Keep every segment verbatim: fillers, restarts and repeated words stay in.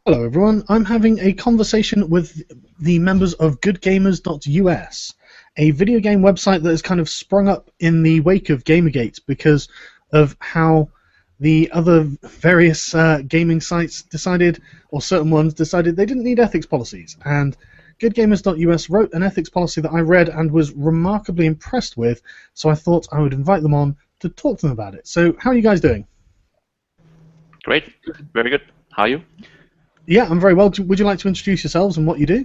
Hello everyone, I'm having a conversation with the members of good gamers dot U S, a video game website that has kind of sprung up in the wake of Gamergate because of how the other various uh, gaming sites decided, or certain ones decided, they didn't need ethics policies. And good gamers dot U S wrote an ethics policy that I read and was remarkably impressed with, so I thought I would invite them on to talk to them about it. So, how are you guys doing? Great, very good. How are you? Yeah, I'm very well. Would you like to introduce yourselves and what you do?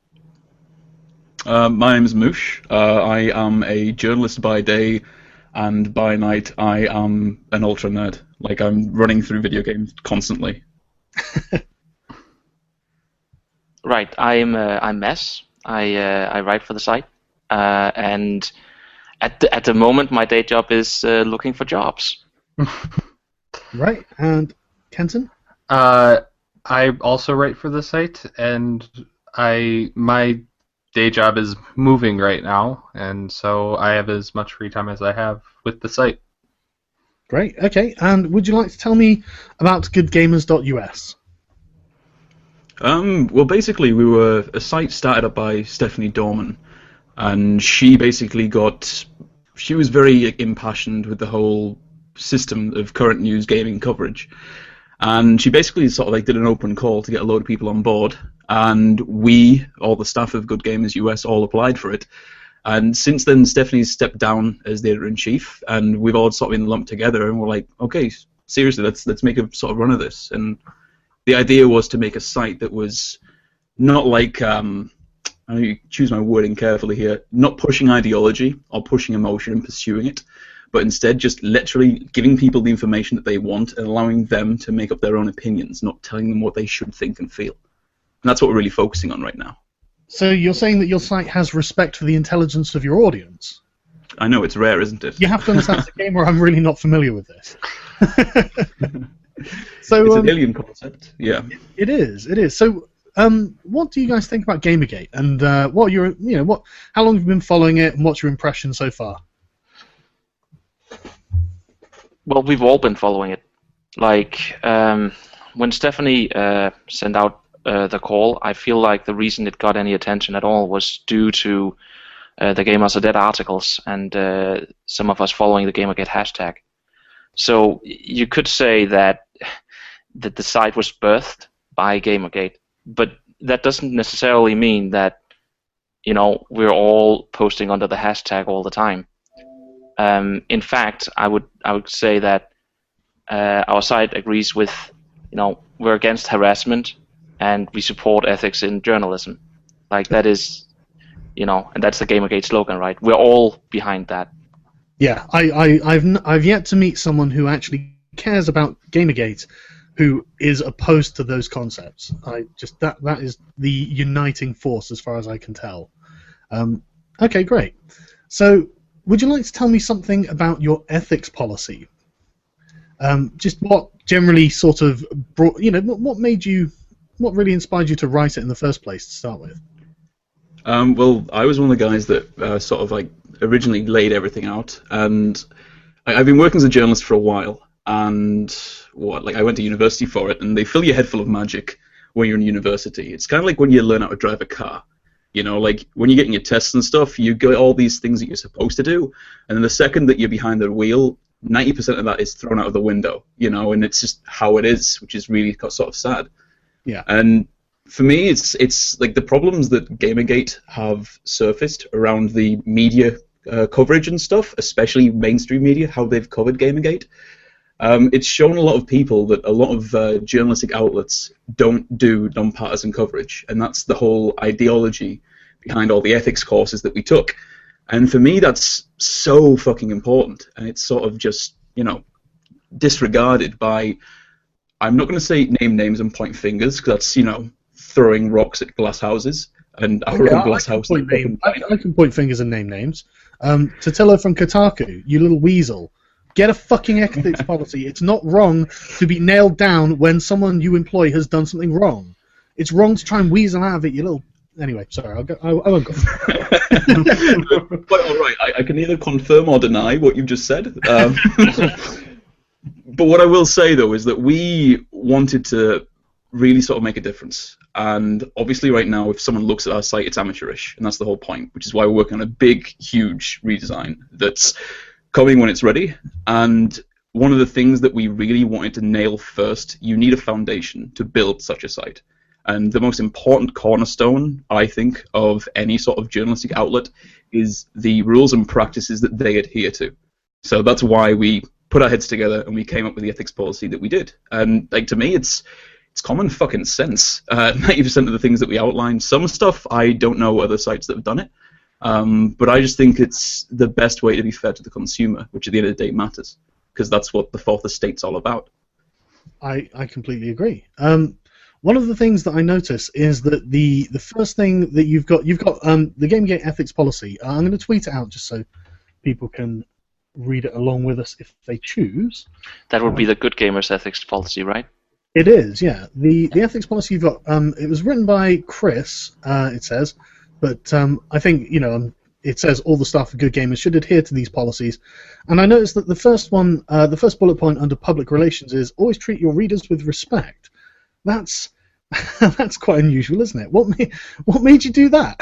Uh, my name is Moosh. Uh, I am a journalist by day, and by night I am an ultra nerd. Like, I'm running through video games constantly. Right, I'm uh, I'm Mess. I uh, I write for the site, uh, and at the, at the moment my day job is uh, looking for jobs. Right, and Kenton? Uh, I also write for the site, and I my day job is moving right now, and so I have as much free time as I have with the site. Great, okay, and would you like to tell me about good gamers dot U S? Um, well, basically, we were a site started up by Stephanie Dorman, and she basically got... She was very impassioned with the whole system of current news gaming coverage. And she basically sort of like did an open call to get a load of people on board, and we, all the staff of Good Gamers U S, all applied for it. And since then, Stephanie's stepped down as the editor-in-chief, and we've all sort of been lumped together, and we're like, okay, seriously, let's let's make a sort of run of this. And the idea was to make a site that was not like, um, I mean, choose my wording carefully here, not pushing ideology or pushing emotion and pursuing it, but instead just literally giving people the information that they want and allowing them to make up their own opinions, not telling them what they should think and feel. And that's what we're really focusing on right now. So you're saying that your site has respect for the intelligence of your audience? I know, it's rare, isn't it? You have to understand it's a game where I'm really not familiar with this. so It's um, an alien concept, yeah. It is, it is. So um, what do you guys think about Gamergate? And uh, what are your, you know, what? How long have you been following it, and what's your impression so far? Well, we've all been following it. Like, um, when Stephanie uh, sent out uh, the call, I feel like the reason it got any attention at all was due to uh, the Gamers Are Dead articles and uh, some of us following the Gamergate hashtag. So you could say that, that the site was birthed by Gamergate, but that doesn't necessarily mean that, you know, we're all posting under the hashtag all the time. Um, in fact, I would I would say that uh, our site agrees with, you know, we're against harassment and we support ethics in journalism. Like, that is, you know, and that's the Gamergate slogan, right? We're all behind that. Yeah, I, I, I've n- I've yet to meet someone who actually cares about Gamergate, who is opposed to those concepts. I just that that is the uniting force, as far as I can tell. Um, okay, great. So, would you like to tell me something about your ethics policy? Um, just what generally sort of brought, you know, what, what made you, what really inspired you to write it in the first place to start with? Um, well, I was one of the guys that uh, sort of like originally laid everything out, and I, I've been working as a journalist for a while, and what, like I went to university for it, and they fill your head full of magic when you're in university. It's kind of like when you learn how to drive a car. You know, like, when you're getting your tests and stuff, you get all these things that you're supposed to do, and then the second that you're behind the wheel, ninety percent of that is thrown out of the window, you know, and it's just how it is, which is really sort of sad. Yeah. And for me, it's, it's like, the problems that Gamergate have surfaced around the media uh, coverage and stuff, especially mainstream media, how they've covered Gamergate. Um, it's shown a lot of people that a lot of uh, journalistic outlets don't do non-partisan coverage, and that's the whole ideology behind all the ethics courses that we took. And for me, that's so fucking important, and it's sort of just, you know, disregarded by, I'm not going to say name names and point fingers, because that's, you know, throwing rocks at glass houses, and our Okay, own glass I, house. can point name, I, I can point fingers and name names. Um, Totilo from Kotaku, you little weasel. Get a fucking ethics policy. It's not wrong to be nailed down when someone you employ has done something wrong. It's wrong to try and weasel out of it, you little... Anyway, sorry, I'll go. I, I won't go. But all right, I, I can neither confirm or deny what you've just said. Um, but what I will say, though, is that we wanted to really sort of make a difference. And obviously right now, if someone looks at our site, it's amateurish, and that's the whole point, which is why we're working on a big, huge redesign that's coming when it's ready. And one of the things that we really wanted to nail first, you need a foundation to build such a site. And the most important cornerstone, I think, of any sort of journalistic outlet is the rules and practices that they adhere to. So that's why we put our heads together and we came up with the ethics policy that we did. And like to me, it's it's common fucking sense. Uh, ninety percent of the things that we outlined, some stuff I don't know other sites that have done it, um, but I just think it's the best way to be fair to the consumer, which at the end of the day matters, because that's what the Fourth Estate's all about. I, I completely agree. Um, one of the things that I notice is that the the first thing that you've got, you've got um, the Gamergate ethics policy. Uh, I'm going to tweet it out just so people can read it along with us if they choose. That would be the Good Gamers ethics policy, right? It is, yeah. The the ethics policy you've got, um, it was written by Chris, uh, it says, but um, I think, you know, um, it says all the staff of Good Gamers should adhere to these policies. And I noticed that the first one, uh, the first bullet point under public relations is always treat your readers with respect. That's that's quite unusual, isn't it? What made, what made you do that?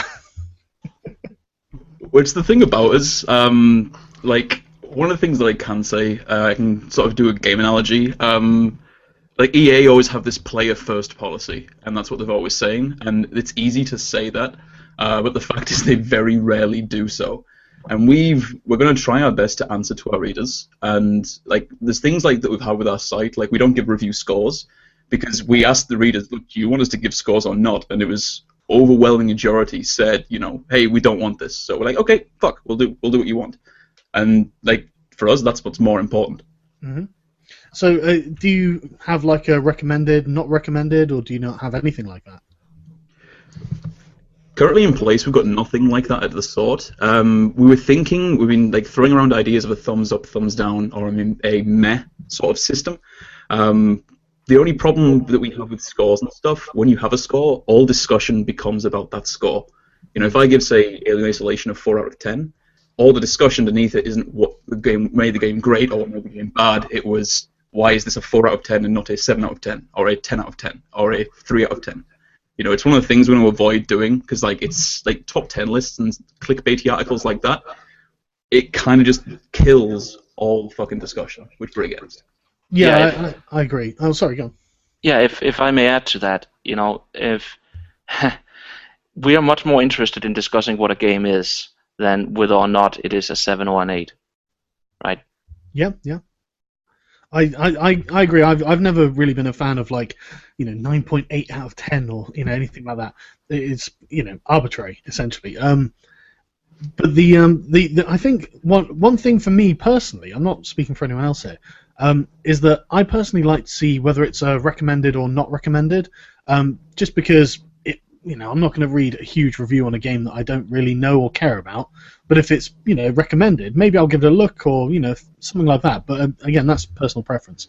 Well, it's the thing about us, um, like, one of the things that I can say, uh, I can sort of do a game analogy. Um, like E A always have this player-first policy, and that's what they're always saying. And it's easy to say that, uh, but the fact is they very rarely do so. And we've we're going to try our best to answer to our readers. And like there's things like that we've had with our site, like we don't give review scores because we asked the readers, look, do you want us to give scores or not? And it was overwhelming majority said, you know, hey, we don't want this. So we're like, okay, fuck, we'll do we'll do what you want. And like for us, that's what's more important. Mm-hmm. So, uh, do you have like a recommended, not recommended, or do you not have anything like that? Currently in place, we've got nothing like that of the sort. Um, we were thinking, we've been like throwing around ideas of a thumbs up, thumbs down, or I mean, a meh sort of system. Um, the only problem that we have with scores and stuff, when you have a score, all discussion becomes about that score. You know, if I give, say, Alien Isolation a four out of ten, all the discussion beneath it isn't what the game made the game great or what made the game bad. It was, why is this a four out of ten and not a seven out of ten, or a ten out of ten, or a three out of ten? You know, it's one of the things we want to avoid doing, because like it's like top ten lists and clickbaity articles like that. It kind of just kills all fucking discussion, which we're against. Yeah, Yeah, I, if- I, I agree. Oh, sorry, go on. Yeah, if if I may add to that, you know, if we are much more interested in discussing what a game is than whether or not it is a seven or an eight, right? Yeah, yeah. I, I, I, I agree. I've I've never really been a fan of like, you know, nine point eight out of ten or you know anything like that. It's you know arbitrary essentially. Um, but the um the, the I think one one thing for me personally, I'm not speaking for anyone else here, um, is that I personally like to see whether it's uh, recommended or not recommended. Um, just because it you know I'm not going to read a huge review on a game that I don't really know or care about. But if it's you know recommended, maybe I'll give it a look or you know something like that. But um, again, that's personal preference.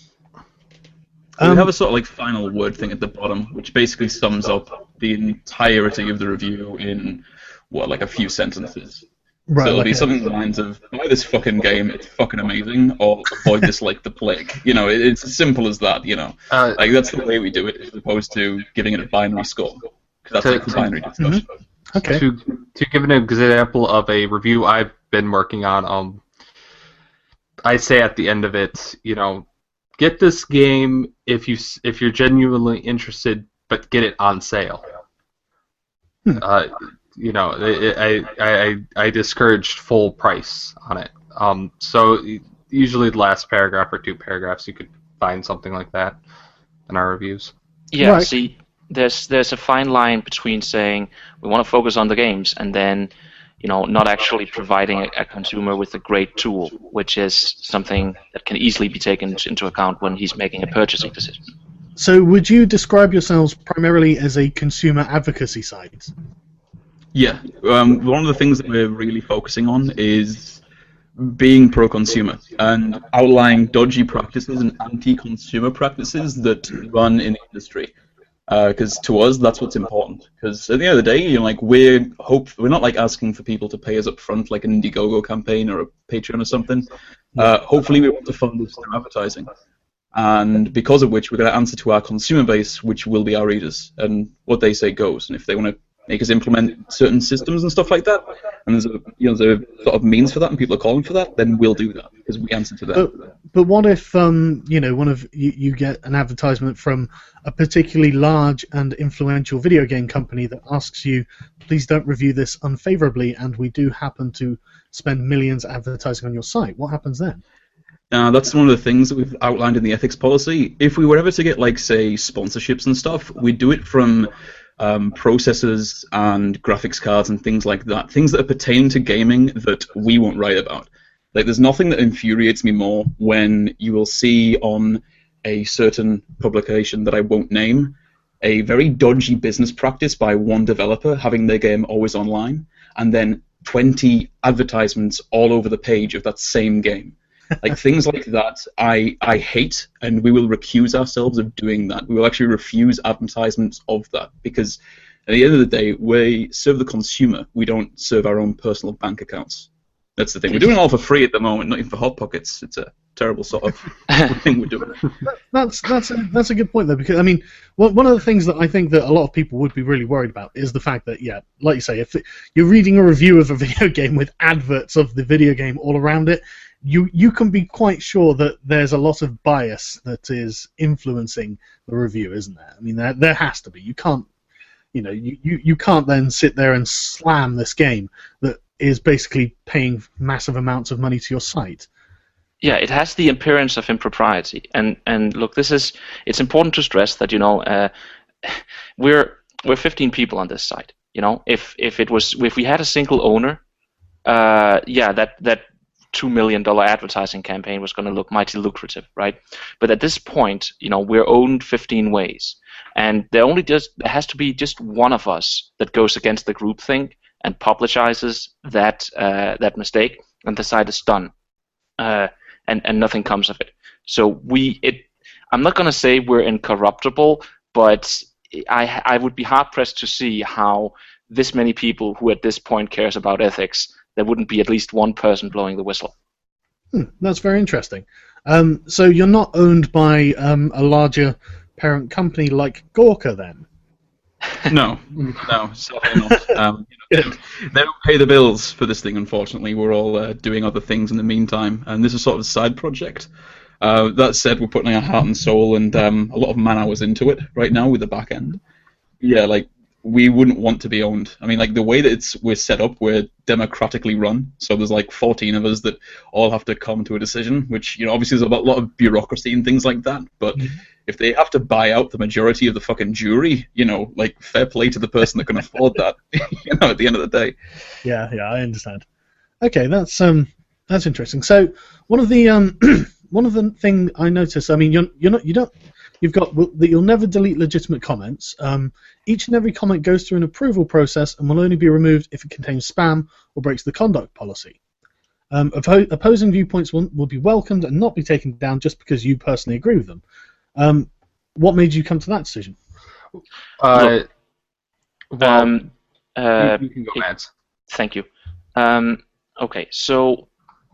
we Um, have a sort of like final word thing at the bottom, which basically sums up the entirety of the review in what like a few sentences. right, so it'll like be a- something along the lines of, buy this fucking game, it's fucking amazing, or avoid this like the plague. You know, it, it's as simple as that, you know. Uh, Like, that's the way we do it, as opposed to giving it a binary score. Because that's To- like the binary discussion. okay. To to give an example of a review I've been working on, um, I say at the end of it, you know, get this game if you s- if you're genuinely interested, but get it on sale. Hmm. Uh, you know, I, I I I discouraged full price on it. Um, so usually the last paragraph or two paragraphs, you could find something like that in our reviews. Yeah, Right. see, there's there's a fine line between saying we want to focus on the games and then, you know, not actually providing a, a consumer with a great tool, which is something that can easily be taken into account when he's making a purchasing decision. So would you describe yourselves primarily as a consumer advocacy site? Yeah, um, one of the things that we're really focusing on is being pro-consumer and outlining dodgy practices and anti-consumer practices that run in the industry. Because to us, that's what's important. Because at the end of the day, you know, like we're hope we're not like asking for people to pay us up front like an Indiegogo campaign or a Patreon or something. Uh, hopefully, we want to fund this through advertising. and because of which we're going to answer to our consumer base, which will be our readers, and what they say goes. And if they want to make us implement certain systems and stuff like that, and there's a you know there's a sort of means for that, and people are calling for that, then we'll do that because we answer to them. But, but what if um you know one of you, you get an advertisement from a particularly large and influential video game company that asks you, please don't review this unfavorably, and we do happen to spend millions advertising on your site? What happens then? Uh, that's one of the things that we've outlined in the ethics policy. If we were ever to get, like, say, sponsorships and stuff, we'd do it from um, processors and graphics cards and things like that, things that are pertaining to gaming that we won't write about. Like, there's nothing that infuriates me more when you will see on a certain publication that I won't name a very dodgy business practice by one developer having their game always online, and then twenty advertisements all over the page of that same game. Like, things like that, I I hate, and we will recuse ourselves of doing that. We will actually refuse advertisements of that, because at the end of the day, we serve the consumer. We don't serve our own personal bank accounts. That's the thing. We're doing it all for free at the moment, not even for Hot Pockets. It's a terrible sort of thing we're doing. That's that's a, that's a good point, though, because I mean, one one of the things that I think that a lot of people would be really worried about is the fact that, yeah, like you say, if you're reading a review of a video game with adverts of the video game all around it, you you can be quite sure that there's a lot of bias that is influencing the review, isn't there? I mean, there there has to be. You can't, you know, you, you, you can't then sit there and slam this game that is basically paying massive amounts of money to your site. Yeah, it has the appearance of impropriety, and and look, this is it's important to stress that you know uh, we're we're fifteen people on this site. You know, if if it was if we had a single owner, uh, yeah, that that two million dollar advertising campaign was going to look mighty lucrative, right? But at this point, you know, we're owned fifteen ways, and there only just there has to be just one of us that goes against the groupthink and publicizes that uh, that mistake, and the site is done, uh, and and nothing comes of it. So we, it, I'm not going to say we're incorruptible, but I I would be hard pressed to see how this many people who at this point cares about ethics, there wouldn't be at least one person blowing the whistle. Hmm, that's very interesting. Um, so you're not owned by um, a larger parent company like Gawker, then? No, no, certainly not. Um, you know, they, they don't pay the bills for this thing, unfortunately. We're all uh, doing other things in the meantime, and this is sort of a side project. Uh, that said, we're putting our heart and soul and um, a lot of man hours into it right now with the back end. Yeah, like, we wouldn't want to be owned. I mean, like, the way that it's we're set up, we're democratically run, so there's like fourteen of us that all have to come to a decision, which, you know, obviously there's a lot of bureaucracy and things like that, but mm-hmm. if they have to buy out the majority of the fucking jury, you know, like, fair play to the person that can afford that, you know, at the end of the day. Yeah, yeah, I understand. Okay, that's um, that's interesting. So one of the um, one of the thing I noticed, I mean, you're you're not you don't. You've got that you'll never delete legitimate comments. Um, each and every comment goes through an approval process and will only be removed if it contains spam or breaks the conduct policy. Um, oppo- opposing viewpoints will, will be welcomed and not be taken down just because you personally agree with them. Um, what made you come to that decision? Uh, well, um, uh, you, you can go, Mads. Thank you. Um, okay, so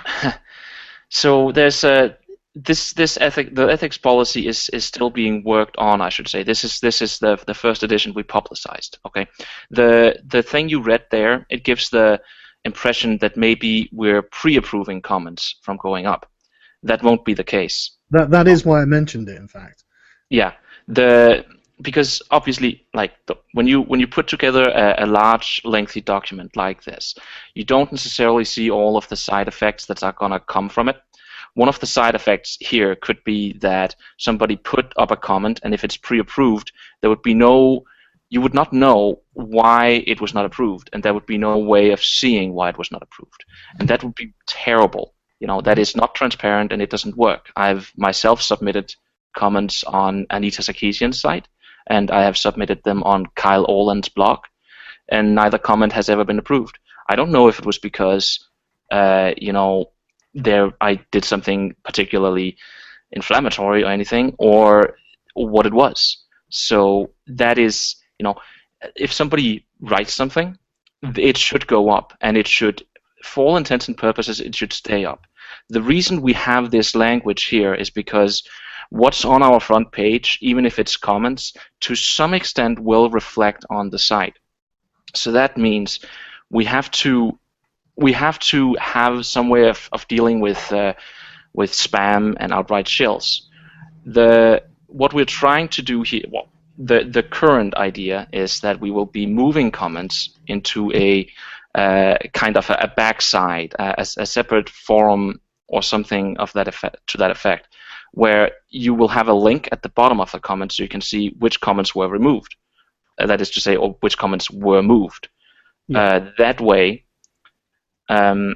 so there's a. This this ethic the ethics policy is, is still being worked on, I should say. This is this is the the first edition we publicized. Okay, the the thing you read there, it gives the impression that maybe we're pre-approving comments from going up. That won't be the case. That that is why I mentioned it, in fact. Yeah, the because obviously, like the, when you when you put together a, a large, lengthy document like this, you don't necessarily see all of the side effects that are gonna come from it. One of the side effects here could be that somebody put up a comment, and if it's pre-approved, there would be no, you would not know why it was not approved, and there would be no way of seeing why it was not approved, and that would be terrible. You know, that is not transparent, and it doesn't work. I've myself submitted comments on Anita Sarkeesian's site, and I have submitted them on Kyle Orland's blog, and neither comment has ever been approved. I don't know if it was because, uh, you know, there I did something particularly inflammatory or anything, or what it was. So that is, you know, if somebody writes something, it should go up, and it should, for all intents and purposes, it should stay up. The reason we have this language here is because what's on our front page, even if it's comments, to some extent will reflect on the site. So that means we have to we have to have some way of, of dealing with uh, with spam and outright shills. The what we're trying to do here, well, the the current idea is that we will be moving comments into a uh, kind of a, a backside, uh, a, a separate forum or something of that effect, to that effect, where you will have a link at the bottom of the comment so you can see which comments were removed. Uh, that is to say, or which comments were moved. Yeah. Uh, that way, um,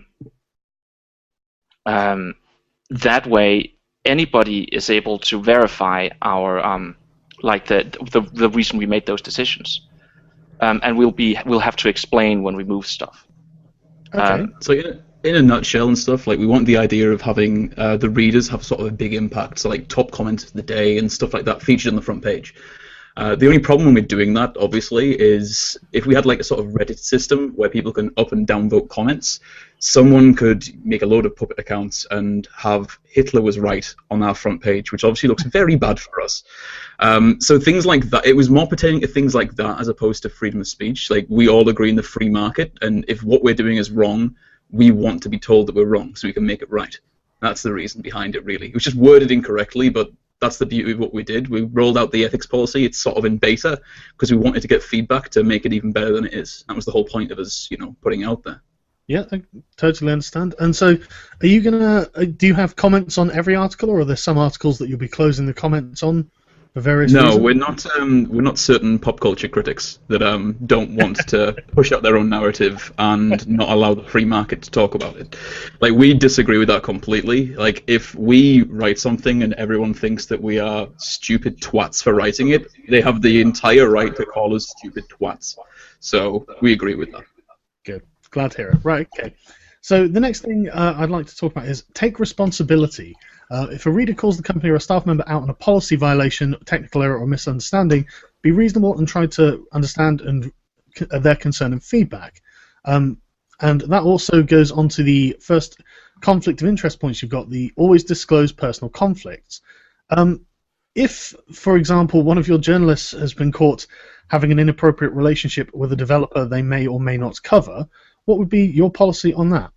um, that way, anybody is able to verify our um, like the, the the reason we made those decisions, um, and we'll be we'll have to explain when we move stuff. Okay. Um, so in, in a nutshell and stuff, like we want the idea of having uh, the readers have sort of a big impact, so like top comments of the day and stuff like that featured on the front page. Uh, the only problem with doing that, obviously, is if we had like a sort of Reddit system where people can up and down vote comments, someone could make a load of puppet accounts and have Hitler was right on our front page, which obviously looks very bad for us. Um, so things like that, it was more pertaining to things like that as opposed to freedom of speech. Like we all agree in the free market, and if what we're doing is wrong, we want to be told that we're wrong so we can make it right. That's the reason behind it, really. It was just worded incorrectly, but that's the beauty of what we did. We rolled out the ethics policy. It's sort of in beta because we wanted to get feedback to make it even better than it is. That was the whole point of us, you know, putting it out there. Yeah, I totally understand. And so, are you gonna? Uh, do you have comments on every article, or are there some articles that you'll be closing the comments on for various no, reasons? No, we're not. Um, we're not certain pop culture critics that um, don't want to push out their own narrative and not allow the free market to talk about it. Like we disagree with that completely. Like if we write something and everyone thinks that we are stupid twats for writing it, they have the entire right to call us stupid twats. So we agree with that. Good. Glad to hear it. Right, okay. So the next thing uh, I'd like to talk about is take responsibility. Uh, if a reader calls the company or a staff member out on a policy violation, technical error, or misunderstanding, be reasonable and try to understand and uh, their concern and feedback. Um, and that also goes on to the first conflict of interest points you've got, the always disclose personal conflicts. Um, if, for example, one of your journalists has been caught having an inappropriate relationship with a developer they may or may not cover, what would be your policy on that?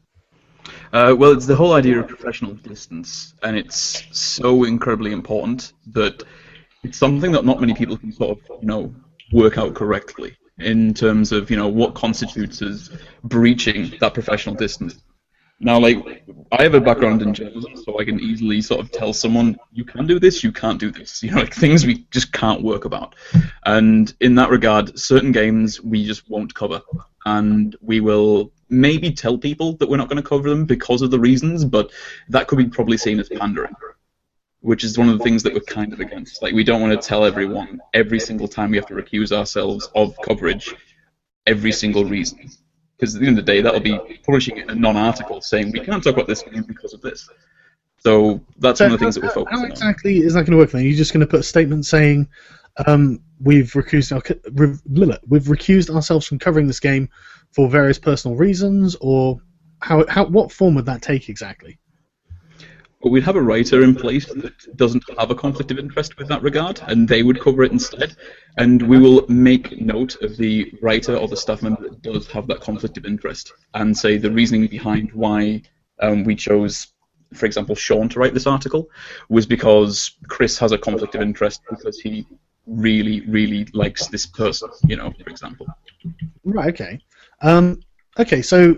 Uh, well, it's the whole idea of professional distance, and it's so incredibly important, but it's something that not many people can sort of, you know, work out correctly in terms of, you know, what constitutes as breaching that professional distance. Now, like, I have a background in journalism, so I can easily sort of tell someone, you can do this, you can't do this. You know, like, things we just can't work about. And in that regard, certain games we just won't cover. And we will maybe tell people that we're not going to cover them because of the reasons, but that could be probably seen as pandering, which is one of the things that we're kind of against. Like, we don't want to tell everyone every single time we have to recuse ourselves of coverage, every single reason. Because at the end of the day, that'll be publishing a non-article saying we can't talk about this game because of this. So that's so one of the things how, that we're focusing on. How exactly on. Is that going to work then? You're just going to put a statement saying um, we've recused our, we've recused ourselves from covering this game for various personal reasons, or how how what form would that take exactly? Well, we'd have a writer in place that doesn't have a conflict of interest with that regard, and they would cover it instead. And we will make note of the writer or the staff member that does have that conflict of interest, and say the reasoning behind why um, we chose, for example, Sean to write this article was because Chris has a conflict of interest because he really, really likes this person, you know, for example. Right. Okay. Um, okay. So.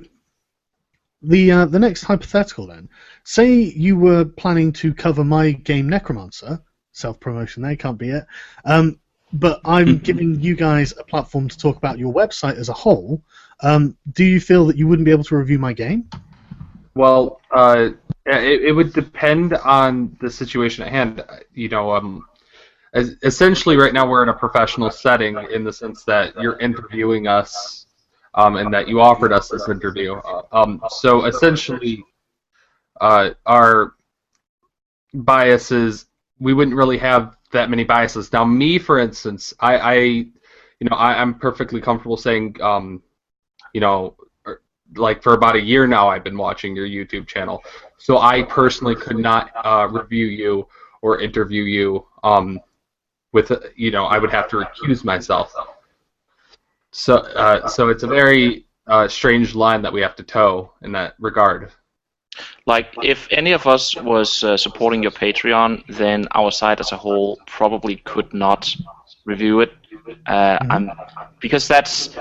The uh, the next hypothetical then. Say you were planning to cover my game Necromancer, self-promotion there, can't be it, um, but I'm giving you guys a platform to talk about your website as a whole. Um, do you feel that you wouldn't be able to review my game? Well, uh, it, it would depend on the situation at hand. You know, um, as, essentially right now we're in a professional setting in the sense that you're interviewing us. Um, and that you offered us this interview. Uh, um, so essentially, uh, our biases, we wouldn't really have that many biases. Now, me, for instance, I, I you know, I, I'm perfectly comfortable saying, um, you know, like for about a year now, I've been watching your YouTube channel. So I personally could not uh, review you or interview you. Um, with you know, I would have to recuse myself. So, uh, so it's a very uh, strange line that we have to toe in that regard. Like, if any of us was uh, supporting your Patreon, then our site as a whole probably could not review it, uh, Mhm. I'm, because that's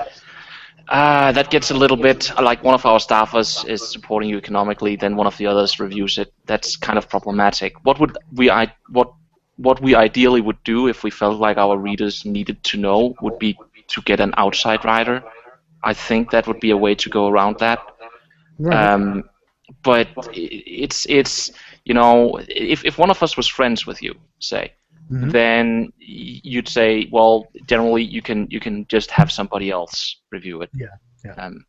uh, that gets a little bit like one of our staffers is supporting you economically, then one of the others reviews it. That's kind of problematic. What would we I what what we ideally would do if we felt like our readers needed to know would be to get an outside writer. I think that would be a way to go around that. Right. Um, but it's it's you know, if if one of us was friends with you, say, Mhm. then you'd say, well, generally you can you can just have somebody else review it. Yeah, yeah. Um,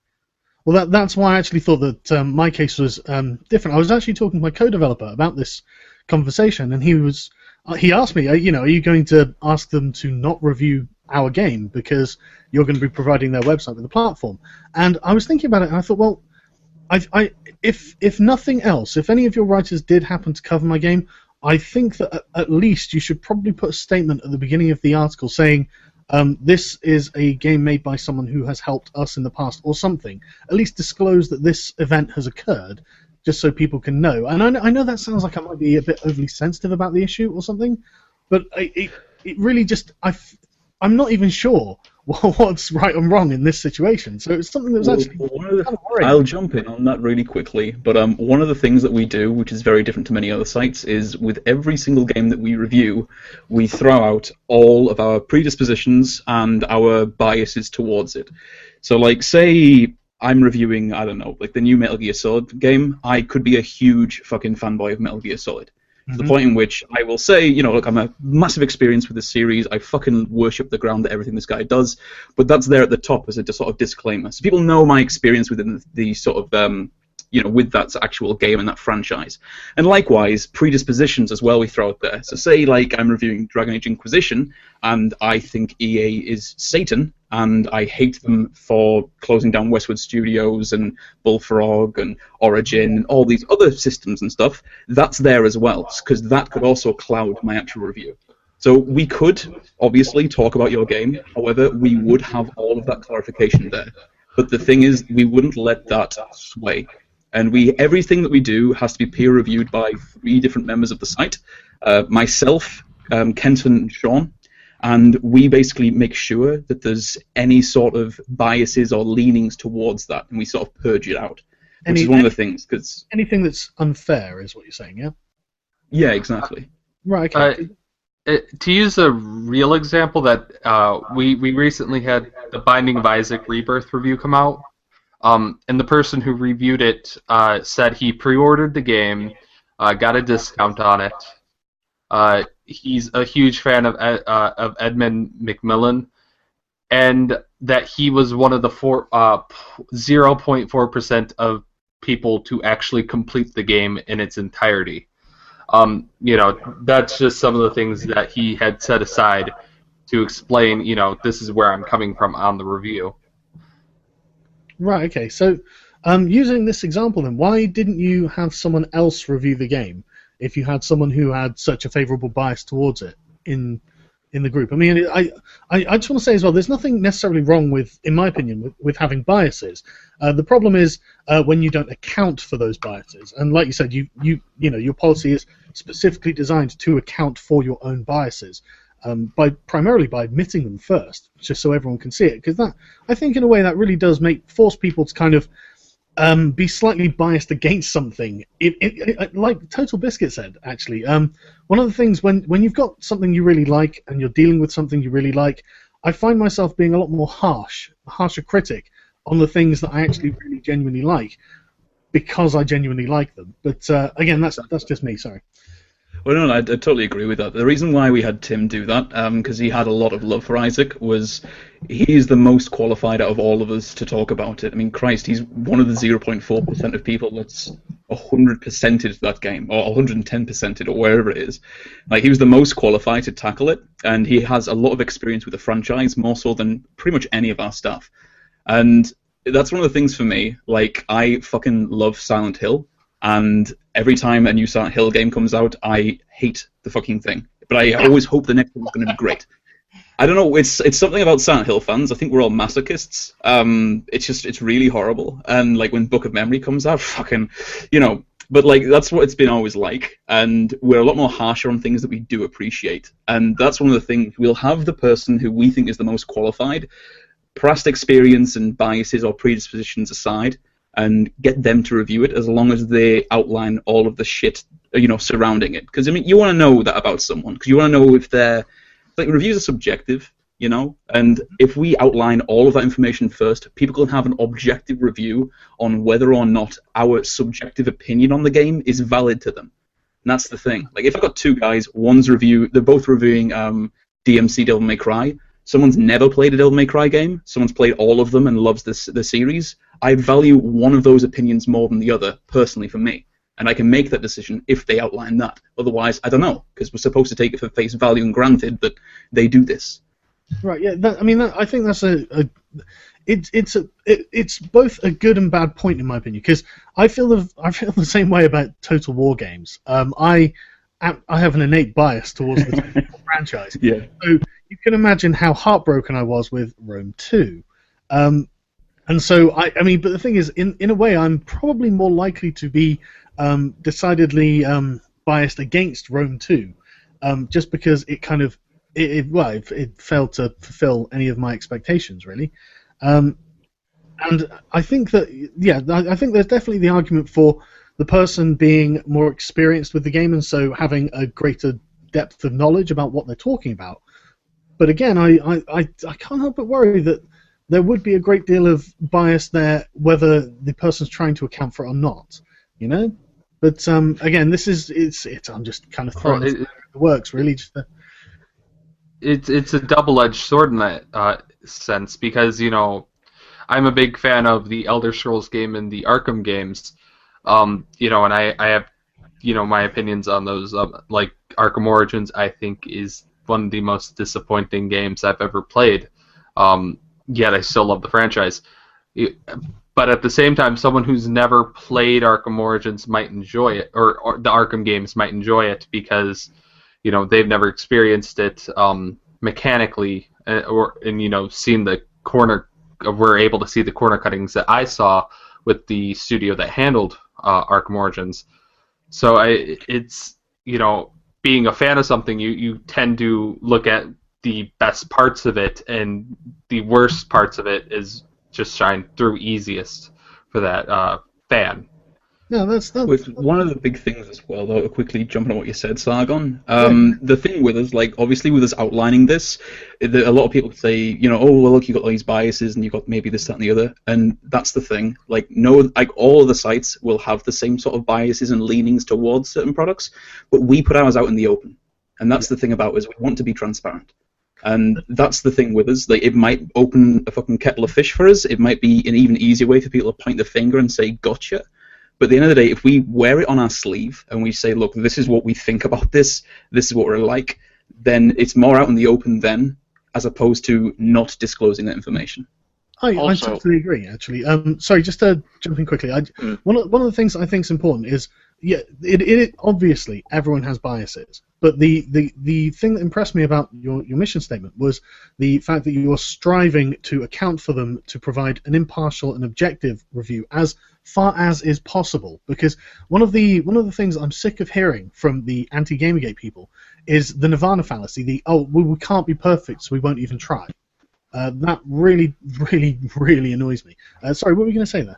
Well, that, that's why I actually thought that um, my case was um, different. I was actually talking to my co-developer about this conversation, and he was uh, he asked me, uh, you know, are you going to ask them to not review our game because you're going to be providing their website with a platform? And I was thinking about it, and I thought, well, I, I if if nothing else, if any of your writers did happen to cover my game, I think that at, at least you should probably put a statement at the beginning of the article saying, Um, this is a game made by someone who has helped us in the past, or something. At least disclose that this event has occurred, just so people can know. And I know, I know that sounds like I might be a bit overly sensitive about the issue or something, but I, it, it really just, I, I'm not even sure what's right and wrong in this situation. So it's something that was Well, actually one of the, kind of worrying. I'll jump in on that really quickly, but um, one of the things that we do, which is very different to many other sites, is with every single game that we review, we throw out all of our predispositions and our biases towards it. So, like, say I'm reviewing, I don't know, like the new Metal Gear Solid game, I could be a huge fucking fanboy of Metal Gear Solid. To the point in which I will say, you know, look, I'm a massive experience with this series. I fucking worship the ground that everything this guy does, but that's there at the top as a sort of disclaimer. So people know my experience within the, the sort of, um, you know, with that actual game and that franchise. And likewise, predispositions as well we throw out there. So say, like, I'm reviewing Dragon Age Inquisition, and I think E A is Satan, and I hate them for closing down Westwood Studios and Bullfrog and Origin and all these other systems and stuff. That's there as well, because that could also cloud my actual review. So we could, obviously, talk about your game. However, we would have all of that clarification there. But the thing is, we wouldn't let that sway. And we everything that we do has to be peer-reviewed by three different members of the site, uh, myself, um, Kenton, and Sean. And we basically make sure that there's any sort of biases or leanings towards that, and we sort of purge it out, which Any- is one of the things. Cause, Anything that's unfair is what you're saying, yeah? yeah, exactly. Right, okay. Uh, it, to use a real example, that uh, we we recently had the Binding of Isaac Rebirth review come out, um, and the person who reviewed it uh, said he pre-ordered the game, uh, got a discount on it. Uh, he's a huge fan of Ed, uh, of Edmund McMillan, and that he was one of the four uh, zero point four percent of people to actually complete the game in its entirety. Um, you know, that's just some of the things that he had set aside to explain, you know, this is where I'm coming from on the review. Right, okay. So, um, using this example then, why didn't you have someone else review the game if you had someone who had such a favourable bias towards it in in the group? I mean, I, I, I just want to say as well, there's nothing necessarily wrong with, in my opinion, with, with having biases. Uh, the problem is uh, when you don't account for those biases. And like you said, you, you, you know, your policy is specifically designed to account for your own biases. Um, by primarily by admitting them first, just so everyone can see it, because that, I think, in a way, that really does make force people to kind of um, be slightly biased against something. It, it, it, like Total Biscuit said, actually, um, one of the things when when you've got something you really like and you're dealing with something you really like, I find myself being a lot more harsh, a harsher critic on the things that I actually really genuinely like, because I genuinely like them. But uh, again, that's that's just me. Sorry. Well, no, I, I totally agree with that. The reason why we had Tim do that, because um, he had a lot of love for Isaac, was he's the most qualified out of all of us to talk about it. I mean, Christ, he's one of the zero point four percent of people that's one hundred percented that game, or one hundred ten percented, or wherever it is. Like, he was the most qualified to tackle it, and he has a lot of experience with the franchise, more so than pretty much any of our staff. And that's one of the things for me. Like, I fucking love Silent Hill. And every time a new Silent Hill game comes out, I hate the fucking thing, but I always hope the next one's going to be great. I don't know. It's it's something about Silent Hill fans. I think we're all masochists. Um, it's just it's really horrible. And like when Book of Memory comes out, fucking, you know. But like that's what it's been always like. And we're a lot more harsher on things that we do appreciate. And that's one of the things. We'll have the person who we think is the most qualified, past experience and biases or predispositions aside, and get them to review it as long as they outline all of the shit, you know, surrounding it. Because I mean, you want to know that about someone. Because you want to know if they're like reviews are subjective, you know, and if we outline all of that information first, people can have an objective review on whether or not our subjective opinion on the game is valid to them. And that's the thing. Like, if I've got two guys, one's review, they're both reviewing um, D M C Devil May Cry. Someone's never played a Devil May Cry game. Someone's played all of them and loves this the series. I value one of those opinions more than the other, personally, for me. And I can make that decision if they outline that. Otherwise, I don't know, because we're supposed to take it for face value and granted that they do this. Right. Yeah. That, I mean, that, I think that's a. a it's it's a it, it's both a good and bad point in my opinion, because I feel the I feel the same way about Total War games. Um, I I have an innate bias towards the Total War franchise. Yeah. So you can imagine how heartbroken I was with Rome two. Um, and so I I mean, but the thing is, in in a way, I'm probably more likely to be Um, decidedly um, biased against Rome two, um, just because it kind of it, it well it, it failed to fulfill any of my expectations really, um, and I think that yeah I, I think there's definitely the argument for the person being more experienced with the game and so having a greater depth of knowledge about what they're talking about. But again, I I, I, I can't help but worry that there would be a great deal of bias there, whether the person's trying to account for it or not. You know. But um, again, this is it's it's. I'm just kind of throwing well, it, it works really. Just to... It's it's a double-edged sword in that uh, sense, because you know I'm a big fan of the Elder Scrolls game and the Arkham games, um, you know, and I, I have you know my opinions on those. Um, like Arkham Origins, I think is one of the most disappointing games I've ever played. Um, yet I still love the franchise. It, But at the same time, someone who's never played Arkham Origins might enjoy it, or, or the Arkham games might enjoy it because, you know, they've never experienced it um, mechanically, uh, or and you know, seen the corner, uh, we're able to see the corner cuttings that I saw with the studio that handled uh, Arkham Origins. So I, it's you know, being a fan of something, you you tend to look at the best parts of it, and the worst parts of it is just shine through easiest for that uh, fan. No, that's not. With one of the big things as well, though, quickly jumping on what you said, Sargon. Um, yeah. The thing with us, like obviously with us outlining this, the, a lot of people say, you know, oh well, look, you got all these biases, and you got maybe this, that, and the other, and that's the thing. Like no, like all of the sites will have the same sort of biases and leanings towards certain products, but we put ours out in the open, and that's yeah. the thing about us. We want to be transparent. And that's the thing with us. Like, it might open a fucking kettle of fish for us. It might be an even easier way for people to point the finger and say, gotcha. But at the end of the day, if we wear it on our sleeve and we say, look, this is what we think about this, this is what we're like, then it's more out in the open then, as opposed to not disclosing that information. I, I totally agree, actually. Um, sorry, just to jump in quickly. I, mm. one, of, one of the things I think is important is, yeah, it, it obviously everyone has biases. But the, the, the thing that impressed me about your, your mission statement was the fact that you are striving to account for them to provide an impartial and objective review as far as is possible. Because one of the one of the things I'm sick of hearing from the anti-Gamergate people is the Nirvana fallacy, the, oh, well, we can't be perfect, so we won't even try. Uh, that really, really, really annoys me. Uh, sorry, what were you going to say there?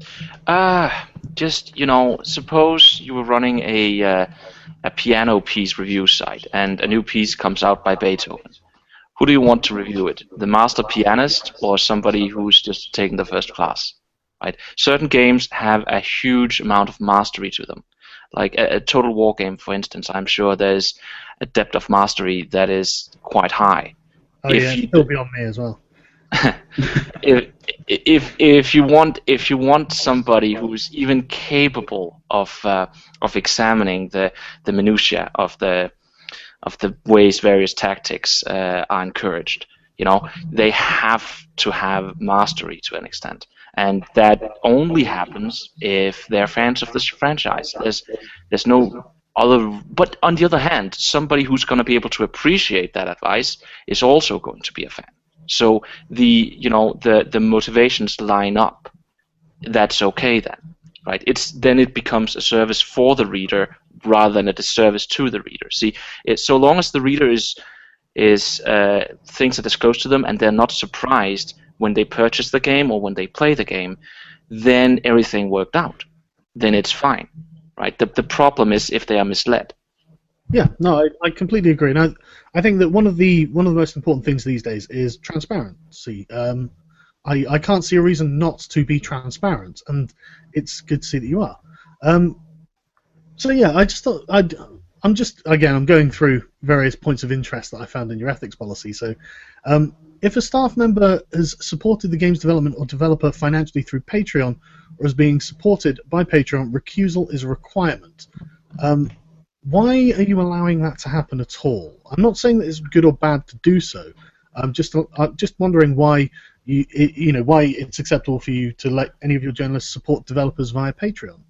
Uh, just, you know, suppose you were running a... Uh, a piano piece review site, and a new piece comes out by Beethoven. Who do you want to review it? The master pianist or somebody who's just taken the first class? Right? Certain games have a huge amount of mastery to them. Like a, a Total War game, for instance, I'm sure there's a depth of mastery that is quite high. Oh if yeah, you, it'll be on me as well. if if if you want if you want somebody who's even capable of uh, of examining the the minutiae of the of the ways various tactics uh, are encouraged, you know, they have to have mastery to an extent, and that only happens if they're fans of this franchise. There's there's no other, but on the other hand, somebody who's going to be able to appreciate that advice is also going to be a fan. So the you know the the motivations line up. That's okay then, right? It's then it becomes a service for the reader rather than a disservice to the reader. See, it, so long as the reader is is uh, thinks that it's close to them and they're not surprised when they purchase the game or when they play the game, then everything worked out. Then it's fine, right? The the problem is if they are misled. Yeah, no, I, I completely agree, and I I think that one of the one of the most important things these days is transparency. Um, I I can't see a reason not to be transparent, and it's good to see that you are. Um, so yeah, I just thought I'd. I'm just again I'm going through various points of interest that I found in your ethics policy. So, um, if a staff member has supported the game's development or developer financially through Patreon, or is being supported by Patreon, recusal is a requirement. Um, why are you allowing that to happen at all? I'm not saying that it's good or bad to do so. I'm just I'm just wondering why you it, you know why it's acceptable for you to let any of your journalists support developers via Patreon.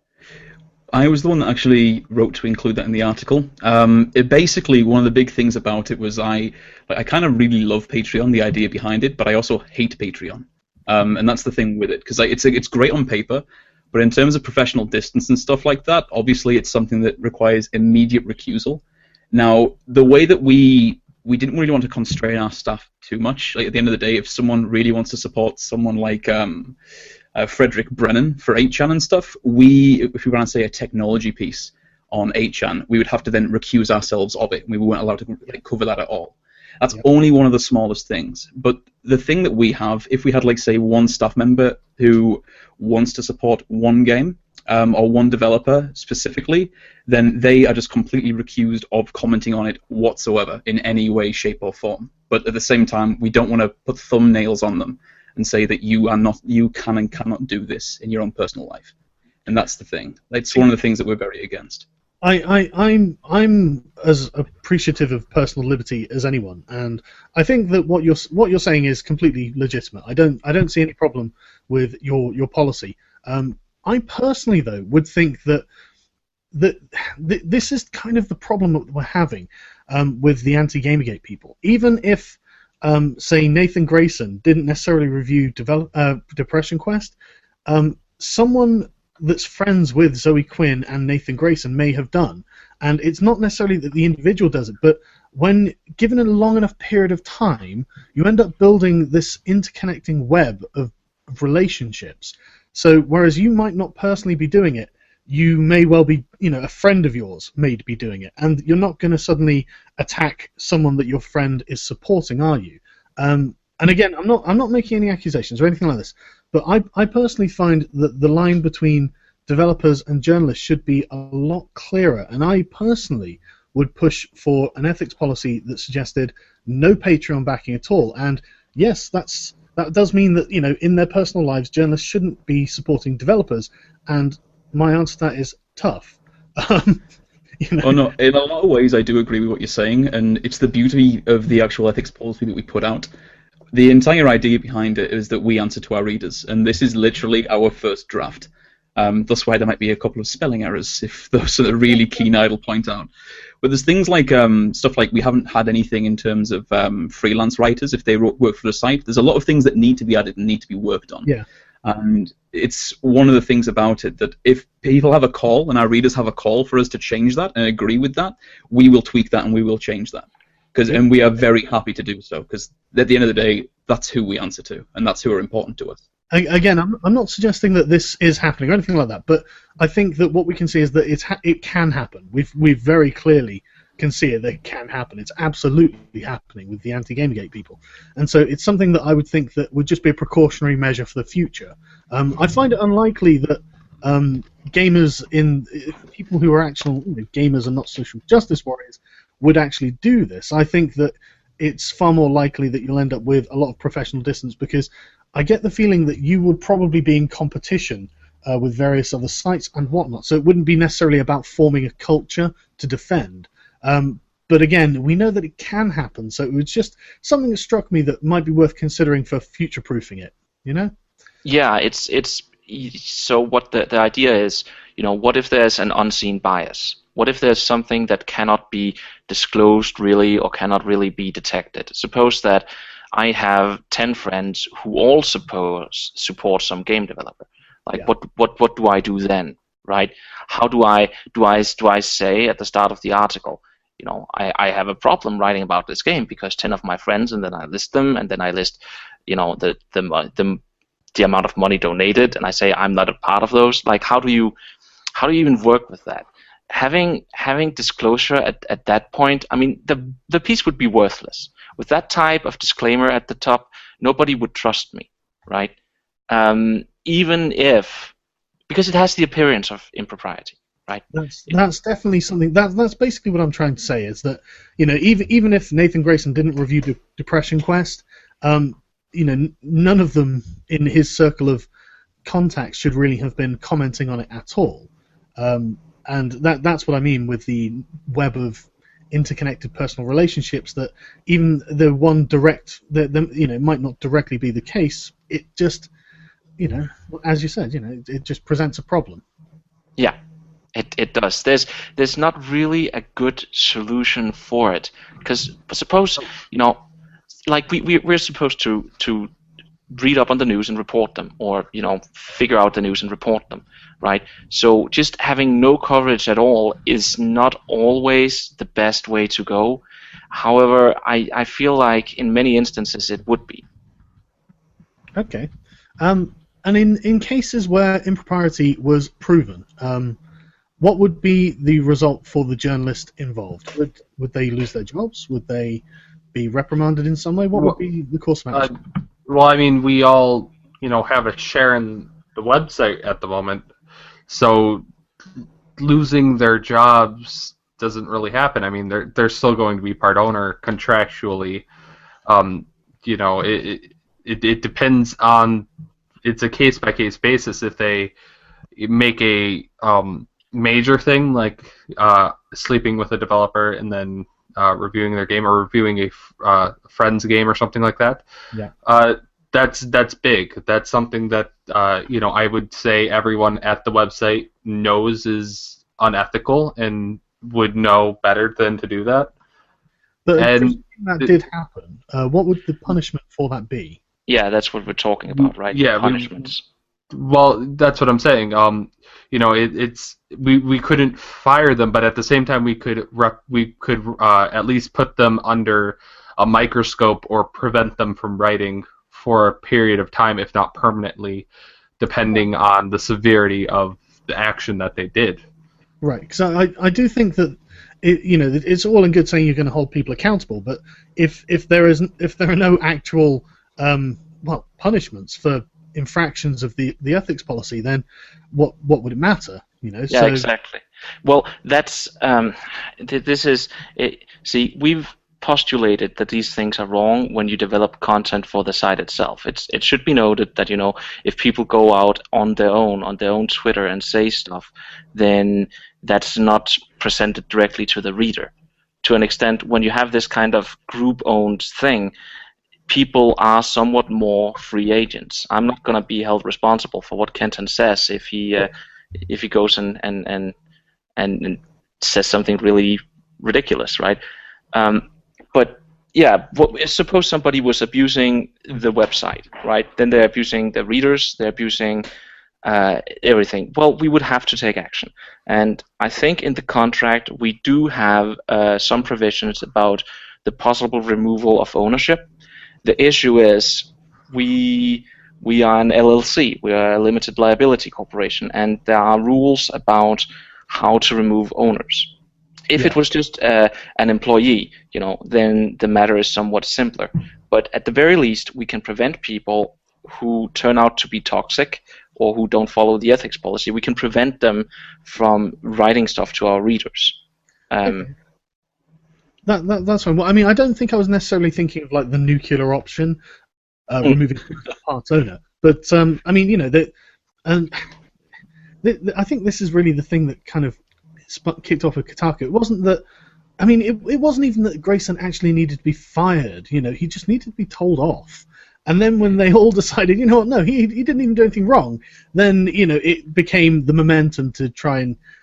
I was the one that actually wrote to include that in the article. Um, it basically, one of the big things about it was I, I kind of really love Patreon, the idea behind it, but I also hate Patreon, um, and that's the thing with it, because it's it's great on paper, but in terms of professional distance and stuff like that, obviously it's something that requires immediate recusal. Now, the way that we we didn't really want to constrain our staff too much. Like at the end of the day, if someone really wants to support someone like um, Uh, Frederick Brennan for eight chan and stuff, we, if we were to say a technology piece on eight chan, we would have to then recuse ourselves of it. We weren't allowed to like, cover that at all. That's yep. only one of the smallest things. But the thing that we have, if we had, like, say, one staff member who wants to support one game um, or one developer specifically, then they are just completely recused of commenting on it whatsoever in any way, shape, or form. But at the same time, we don't want to put thumbnails on them and say that you are not, you can and cannot do this in your own personal life, and that's the thing. It's one of the things that we're very against. I, I, I'm, I'm as appreciative of personal liberty as anyone, and I think that what you're, what you're saying is completely legitimate. I don't, I don't see any problem with your, your policy. Um, I personally, though, would think that that th- this is kind of the problem that we're having um, with the anti-Gamergate people. Even if Um, say Nathan Grayson didn't necessarily review develop, uh, Depression Quest, um, someone that's friends with Zoe Quinn and Nathan Grayson may have done, and it's not necessarily that the individual does it, but when given a long enough period of time, you end up building this interconnecting web of, of relationships. So whereas you might not personally be doing it, you may well be, you know, a friend of yours may be doing it, and you're not going to suddenly attack someone that your friend is supporting, are you? Um, and again, I'm not, I'm not making any accusations or anything like this, but I, I personally find that the line between developers and journalists should be a lot clearer, and I personally would push for an ethics policy that suggested no Patreon backing at all. And yes, that's that does mean that, you know, in their personal lives, journalists shouldn't be supporting developers, and my answer to that is tough. Um, you know. Oh no, in a lot of ways I do agree with what you're saying, and it's the beauty of the actual ethics policy that we put out. The entire idea behind it is that we answer to our readers, and this is literally our first draft. Um, that's why there might be a couple of spelling errors if those are really keen-eyed will point out. But there's things like um, stuff like we haven't had anything in terms of um, freelance writers if they work for the site. There's a lot of things that need to be added and need to be worked on. Yeah. And it's one of the things about it that if people have a call and our readers have a call for us to change that and agree with that, we will tweak that and we will change that. Because and we are very happy to do so, because at the end of the day, that's who we answer to, and that's who are important to us. Again, I'm, I'm not suggesting that this is happening or anything like that, but I think that what we can see is that it's ha- it can happen. We've we very clearly can see it that it can happen. It's absolutely happening with the anti-Gamergate people, and so it's something that I would think that would just be a precautionary measure for the future. Um, I find it unlikely that um, gamers in people who are actual you know, gamers and not social justice warriors would actually do this. I think that it's far more likely that you'll end up with a lot of professional distance, because I get the feeling that you would probably be in competition uh, with various other sites and whatnot, so it wouldn't be necessarily about forming a culture to defend. Um, but again, we know that it can happen, so it was just something that struck me that might be worth considering for future-proofing it, you know? Yeah, it's it's so what the the idea is, you know, what if there's an unseen bias? What if there's something that cannot be disclosed really or cannot really be detected? Suppose that I have ten friends who all suppose support some game developer. Like, Yeah. what, what, what do I do then, right? How do I do I do I say at the start of the article, you know, I, I have a problem writing about this game because ten of my friends, and then I list them, and then I list, you know, the the the, the amount of money donated, and I say I'm not a part of those. Like, how do you how do you even work with that? Having having disclosure at, at that point, I mean, the the piece would be worthless. With that type of disclaimer at the top, nobody would trust me, right? Um, even if, because it has the appearance of impropriety, right? That's that's definitely something. That that's basically what I'm trying to say is that, you know, even even if Nathan Grayson didn't review De- Depression Quest, um, you know, n- none of them in his circle of contacts should really have been commenting on it at all. Um, and that that's what I mean with the web of interconnected personal relationships. That even the one direct, the, the you know, might not directly be the case. It just, you know, as you said, you know, it, it just presents a problem. Yeah, it it does. There's there's not really a good solution for it, because suppose, you know, like we we we're supposed to to read up on the news and report them, or, you know, figure out the news and report them, right? So just having no coverage at all is not always the best way to go. However, I I feel like in many instances it would be. Okay. Um, and in, in cases where impropriety was proven, um, what would be the result for the journalist involved? Would would they lose their jobs? Would they be reprimanded in some way? What would be the course of action? Uh, well, I mean, we all, you know, have a share in the website at the moment, so losing their jobs doesn't really happen. I mean, they're they're still going to be part owner contractually. Um, you know, it, it it depends on, it's a case by case basis. If they make a um, major thing like uh, sleeping with a developer and then uh, reviewing their game, or reviewing a uh, friend's game or something like that, Yeah. uh, that's that's big. That's something that uh, you know, I would say everyone at the website knows is unethical and would know better than to do that. But if And that the- did happen, uh, what would the punishment for that be? Yeah, that's what we're talking about, right? Yeah, we- Punishments. Well, that's what I'm saying. Um, you know, it, it's we, we couldn't fire them, but at the same time, we could rep, we could uh, at least put them under a microscope or prevent them from writing for a period of time, if not permanently, depending on the severity of the action that they did. Right, because I, I do think that it, you know, it's all in good saying you're going to hold people accountable, but if if there isn't, if there are no actual um, well punishments for infractions of the, the ethics policy, then what what would it matter? You know. Yeah, so, exactly. Well, that's um, th- this is it, see, we've postulated that these things are wrong when you develop content for the site itself. It's it should be noted that, you know, if people go out on their own on their own Twitter and say stuff, then that's not presented directly to the reader. To an extent, when you have this kind of group-owned thing, people are somewhat more free agents. I'm not going to be held responsible for what Kenton says if he uh, if he goes and and, and and and says something really ridiculous, right? Um, but yeah, what, suppose somebody was abusing the website, right? Then they're abusing the readers, they're abusing uh, everything. Well, we would have to take action, and I think in the contract we do have uh, some provisions about the possible removal of ownership. The issue is we we are an L L C, we are a limited liability corporation, and there are rules about how to remove owners. If Yeah. it was just uh, an employee, you know, then the matter is somewhat simpler. But at the very least, we can prevent people who turn out to be toxic or who don't follow the ethics policy. We can prevent them from writing stuff to our readers. Um, Okay. That, that that's fine. Well, I mean, I don't think I was necessarily thinking of like the nuclear option, uh, Mm. removing the parts owner. But um, I mean, you know, that, and th- th- I think this is really the thing that kind of sp- kicked off with Kotaku. It wasn't that. I mean, it, it wasn't even that Grayson actually needed to be fired. You know, he just needed to be told off. And then when they all decided, you know what, no, he he didn't even do anything wrong, then, you know, it became the momentum to try and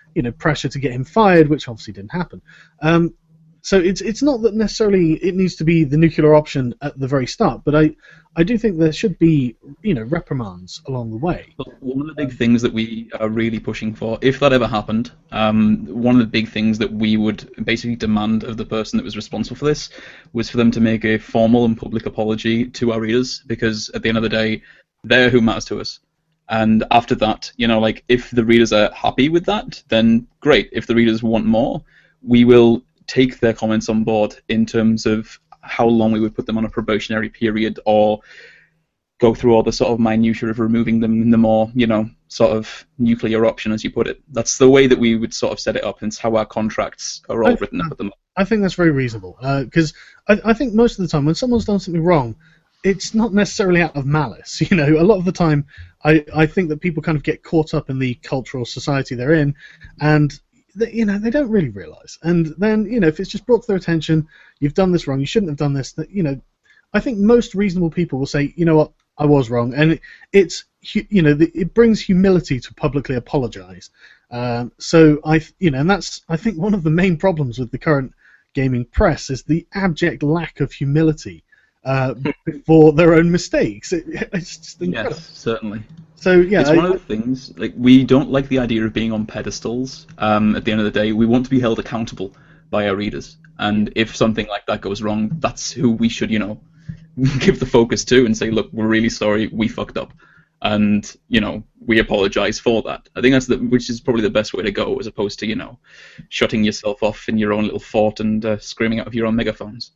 you know, pressure to get him fired, which obviously didn't happen. Um, so it's it's not that necessarily it needs to be the nuclear option at the very start, but I, I do think there should be, you know, reprimands along the way. Well, one of the big things that we are really pushing for, if that ever happened, um, one of the big things that we would basically demand of the person that was responsible for this was for them to make a formal and public apology to our readers, because at the end of the day, they're who matters to us. And after that, you know, like, if the readers are happy with that, then great. If the readers want more, we will take their comments on board in terms of how long we would put them on a probationary period, or go through all the sort of minutiae of removing them in the more, you know, sort of nuclear option, as you put it. That's the way that we would sort of set it up, and it's how our contracts are all I, written up at the moment. I think that's very reasonable, because uh, I, I think most of the time when someone's done something wrong, it's not necessarily out of malice. You know, a lot of the time, I, I think that people kind of get caught up in the cultural society they're in, and they, you know, they don't really realise. And then, you know, if it's just brought to their attention, you've done this wrong, you shouldn't have done this. That, you know, I think most reasonable people will say, you know what, I was wrong, and it, it's, you know, the, it brings humility to publicly apologise. Um, so I, you know, and that's, I think, one of the main problems with the current gaming press is the abject lack of humility uh, for their own mistakes. It, it's just incredible. Yes, certainly. So yeah, it's I, one of the things, like, we don't like the idea of being on pedestals. Um, at the end of the day, we want to be held accountable by our readers, and if something like that goes wrong, that's who we should, you know, give the focus to and say, look, we're really sorry, we fucked up, and, you know, we apologise for that. I think that's the, which is probably the best way to go, as opposed to, you know, shutting yourself off in your own little fort and uh, screaming out of your own megaphones.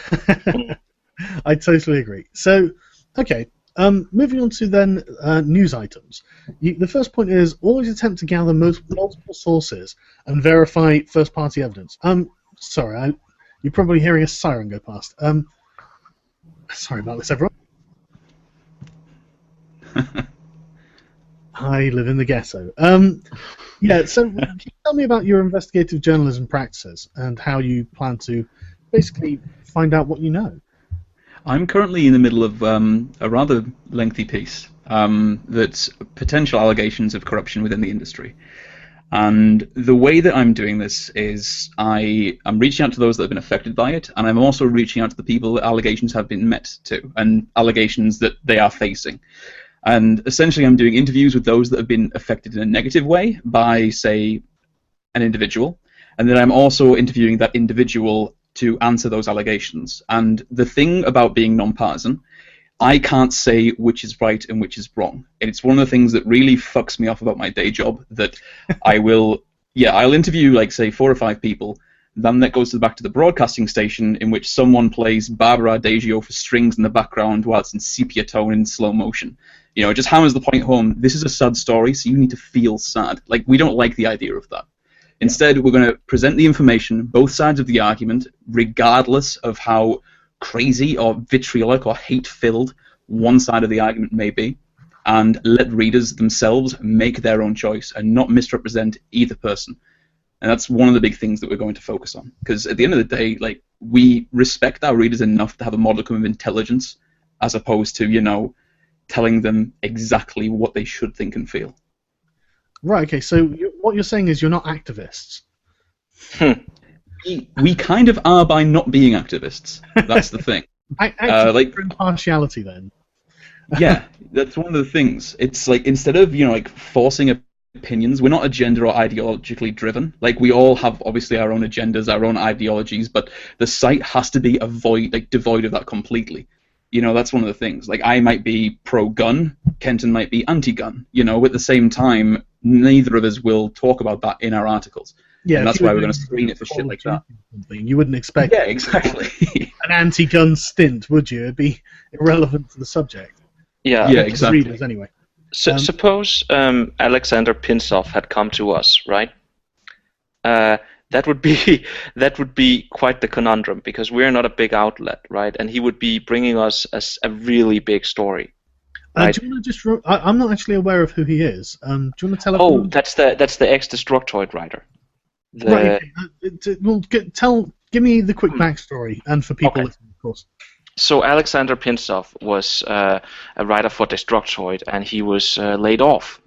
I totally agree. So, okay, um, moving on to then uh, news items. You, the first point is always attempt to gather most, multiple sources and verify first-party evidence. Um, sorry, I, you're probably hearing a siren go past. Um, sorry about this, everyone. I live in the ghetto. Um, yeah, so can you tell me about your investigative journalism practices and how you plan to basically find out what you know? I'm currently in the middle of um, a rather lengthy piece um, that's potential allegations of corruption within the industry. And the way that I'm doing this is I am reaching out to those that have been affected by it, and I'm also reaching out to the people that allegations have been met to, and allegations that they are facing. And essentially I'm doing interviews with those that have been affected in a negative way by, say, an individual, and then I'm also interviewing that individual to answer those allegations. And the thing about being non-partisan, I can't say which is right and which is wrong. And it's one of the things that really fucks me off about my day job, that I will, yeah, I'll interview, like, say, four or five people, then that goes to the back to the broadcasting station, in which someone plays Barbara Adagio for strings in the background while it's in sepia tone in slow motion. You know, it just hammers the point home, this is a sad story, so you need to feel sad. Like, we don't like the idea of that. Instead, we're going to present the information, both sides of the argument, regardless of how crazy or vitriolic or hate-filled one side of the argument may be, and let readers themselves make their own choice and not misrepresent either person. And that's one of the big things that we're going to focus on. Because at the end of the day, like, we respect our readers enough to have a modicum of intelligence, as opposed to, you know, telling them exactly what they should think and feel. Right, okay, so you, what you're saying is you're not activists. we, we kind of are by not being activists. That's the thing. I, uh, like impartiality, then. Yeah, that's one of the things. It's like, instead of, you know, like, forcing opinions, we're not agenda or ideologically driven. Like, we all have, obviously, our own agendas, our own ideologies, but the site has to be avoid, like, devoid of that completely. You know, that's one of the things. Like, I might be pro-gun, Kenton might be anti-gun. You know, at the same time, neither of us will talk about that in our articles. Yeah, and that's why we're going to screen it for shit like that. You wouldn't expect yeah, exactly. an anti-gun stint, would you? It'd be irrelevant to the subject. Yeah, yeah, exactly. Readers, anyway. So, um, suppose um, Alexander Pinsov had come to us, right? Uh, that would be that would be quite the conundrum, because we're not a big outlet, right? And he would be bringing us a, a really big story. Uh, right? do you want to just? Re- I, I'm not actually aware of who he is. Um, do you want to tell? Oh, everyone? that's the that's the ex-Destructoid writer. The, right. Okay. Uh, t- well, g- tell. Give me the quick backstory, and for people Okay. listening, of course. So Alexander Pinsov was uh, a writer for Destructoid, and he was uh, laid off.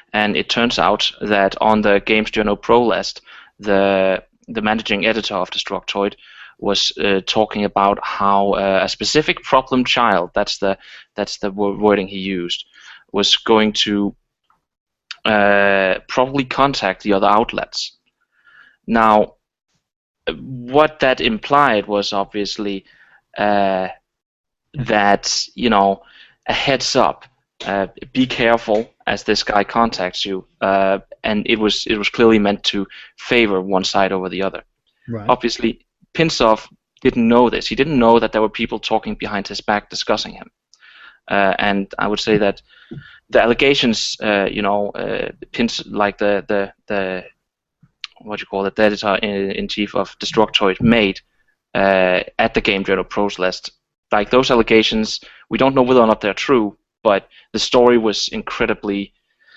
and it turns out that on the Games Journal Pro list, the the managing editor of Destructoid was uh, talking about how uh, a specific problem child, that's the that's the wording he used, was going to uh, probably contact the other outlets. Now, what that implied was obviously uh, that, you know, a heads up, uh, be careful as this guy contacts you, uh, and it was it was clearly meant to favor one side over the other. Right. Obviously, Pinsoff didn't know this. He didn't know that there were people talking behind his back discussing him. Uh, and I would say that the allegations, uh, you know, uh, Pins like the the the what you call it, the editor in, in chief of Destructoid made uh, at the Game Journal Pros list, like those allegations, we don't know whether or not they're true, but the story was incredibly.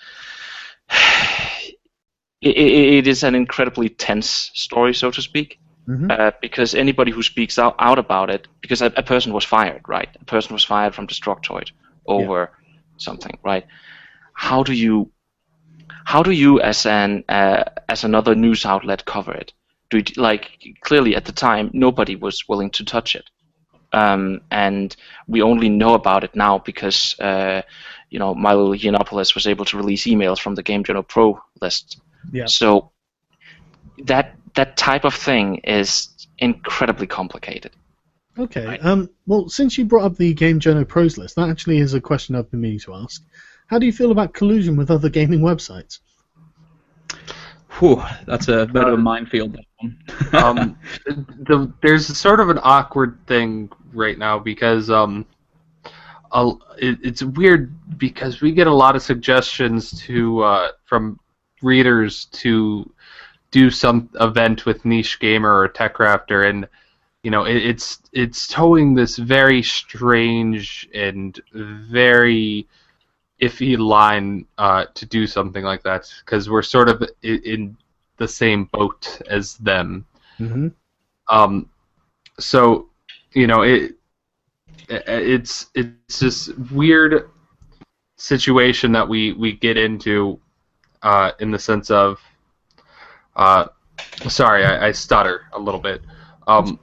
it, it, it is an incredibly tense story, so to speak. Mm-hmm. Uh, because anybody who speaks out, out about it, because a, a person was fired, right? A person was fired from Destructoid over yeah. something, right? How do you, how do you as an uh, as another news outlet cover it? Do you, like clearly at the time nobody was willing to touch it, um, and we only know about it now because uh, you know Milo Yiannopoulos was able to release emails from the Game Journal Pro list. Yeah. So that. That type of thing is incredibly complicated. Okay. Right. Um, well, since you brought up the Game Journal Pros list, that actually is a question I've been meaning to ask. How do you feel about collusion with other gaming websites? Whew, that's a bit of a minefield, that one. um, the, there's sort of an awkward thing right now because um, a, it, it's weird because we get a lot of suggestions to uh, from readers to do some event with Niche Gamer or TechRaptor, and you know it, it's it's towing this very strange and very iffy line uh, to do something like that because we're sort of in, in the same boat as them. Mm-hmm. Um, so you know it it's it's this weird situation that we we get into uh, in the sense of. Uh, sorry, I, I stutter a little bit. Um,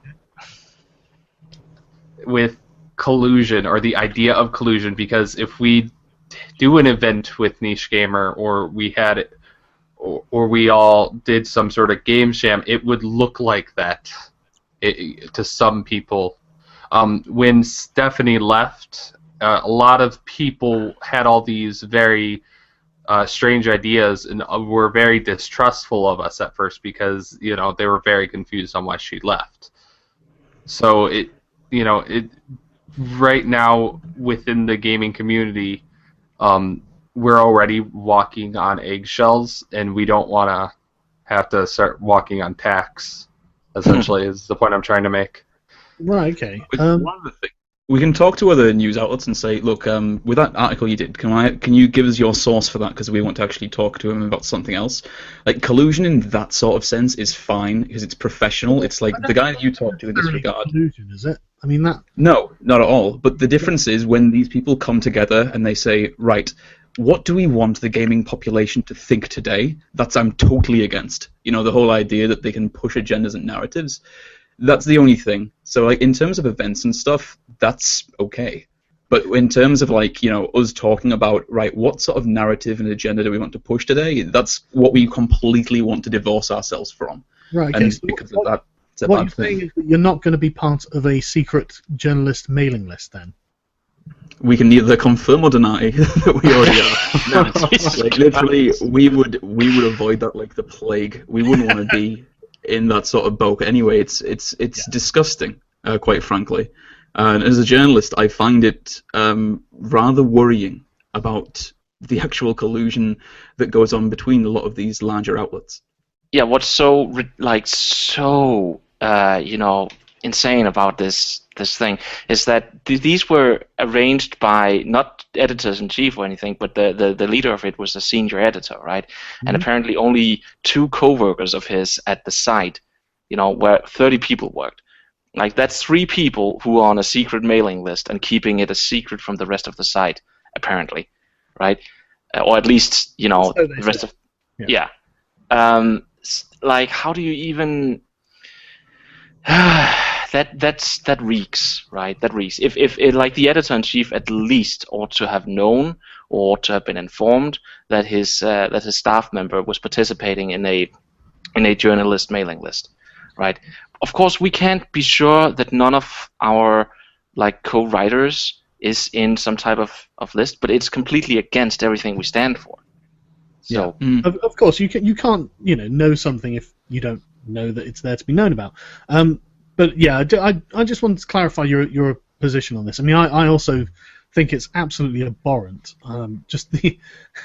with collusion, or the idea of collusion, because if we do an event with Niche Gamer, or we had it, or, or we all did some sort of game jam, it would look like that it, to some people. Um, when Stephanie left, uh, a lot of people had all these very Uh, strange ideas and uh, were very distrustful of us at first because you know they were very confused on why she left. So it, you know, it right now within the gaming community, um, we're already walking on eggshells, and we don't want to have to start walking on tacks. Essentially, is the point I'm trying to make. Right. Okay. Um, one of the things. We can talk to other news outlets and say, look, um, with that article you did, can I, can you give us your source for that? Because we want to actually talk to him about something else. Like, collusion in that sort of sense is fine, because it's professional. It's like the guy you talk to in this regard. Collusion, is it? I mean, that... No, not at all. But the difference is when these people come together and they say, right, what do we want the gaming population to think today? That's I'm totally against. You know, the whole idea that they can push agendas and narratives. That's the only thing. So, like, in terms of events and stuff, that's okay. But in terms of, like, you know, us talking about, right, what sort of narrative and agenda do we want to push today, that's what we completely want to divorce ourselves from. Right, okay. And So because what, of that, it's a what bad you're thing. saying is that you're not going to be part of a secret journalist mailing list, then? We can neither confirm or deny that we already are. No, like, literally, we would, we would avoid that like the plague. We wouldn't want to be in that sort of boat anyway. It's it's it's yeah. disgusting, uh, quite frankly. And as a journalist, I find it um, rather worrying about the actual collusion that goes on between a lot of these larger outlets. Yeah, what's so like so uh, you know insane about this this thing is that th- these were arranged by not editors in chief or anything, but the, the, the leader of it was a senior editor, right? Mm-hmm. And apparently only two co-workers of his at the site, you know, where thirty people worked. Like, that's three people who are on a secret mailing list and keeping it a secret from the rest of the site, apparently, right? uh, or at least you know So they the rest say. of Yeah. yeah. Um, s- like how do you even that that's that reeks, right? That reeks. If if it, like the editor in chief at least ought to have known or ought to have been informed that his uh, that his staff member was participating in a in a journalist mailing list, right? Of course, we can't be sure that none of our like co-writers is in some type of, of list, but it's completely against everything we stand for. So Mm. Of, of course, you can you can't you know know something if you don't know that it's there to be known about. Um, but yeah, I, do- I, I just wanted to clarify your your position on this. I mean, I, I also think it's absolutely abhorrent. Um, just the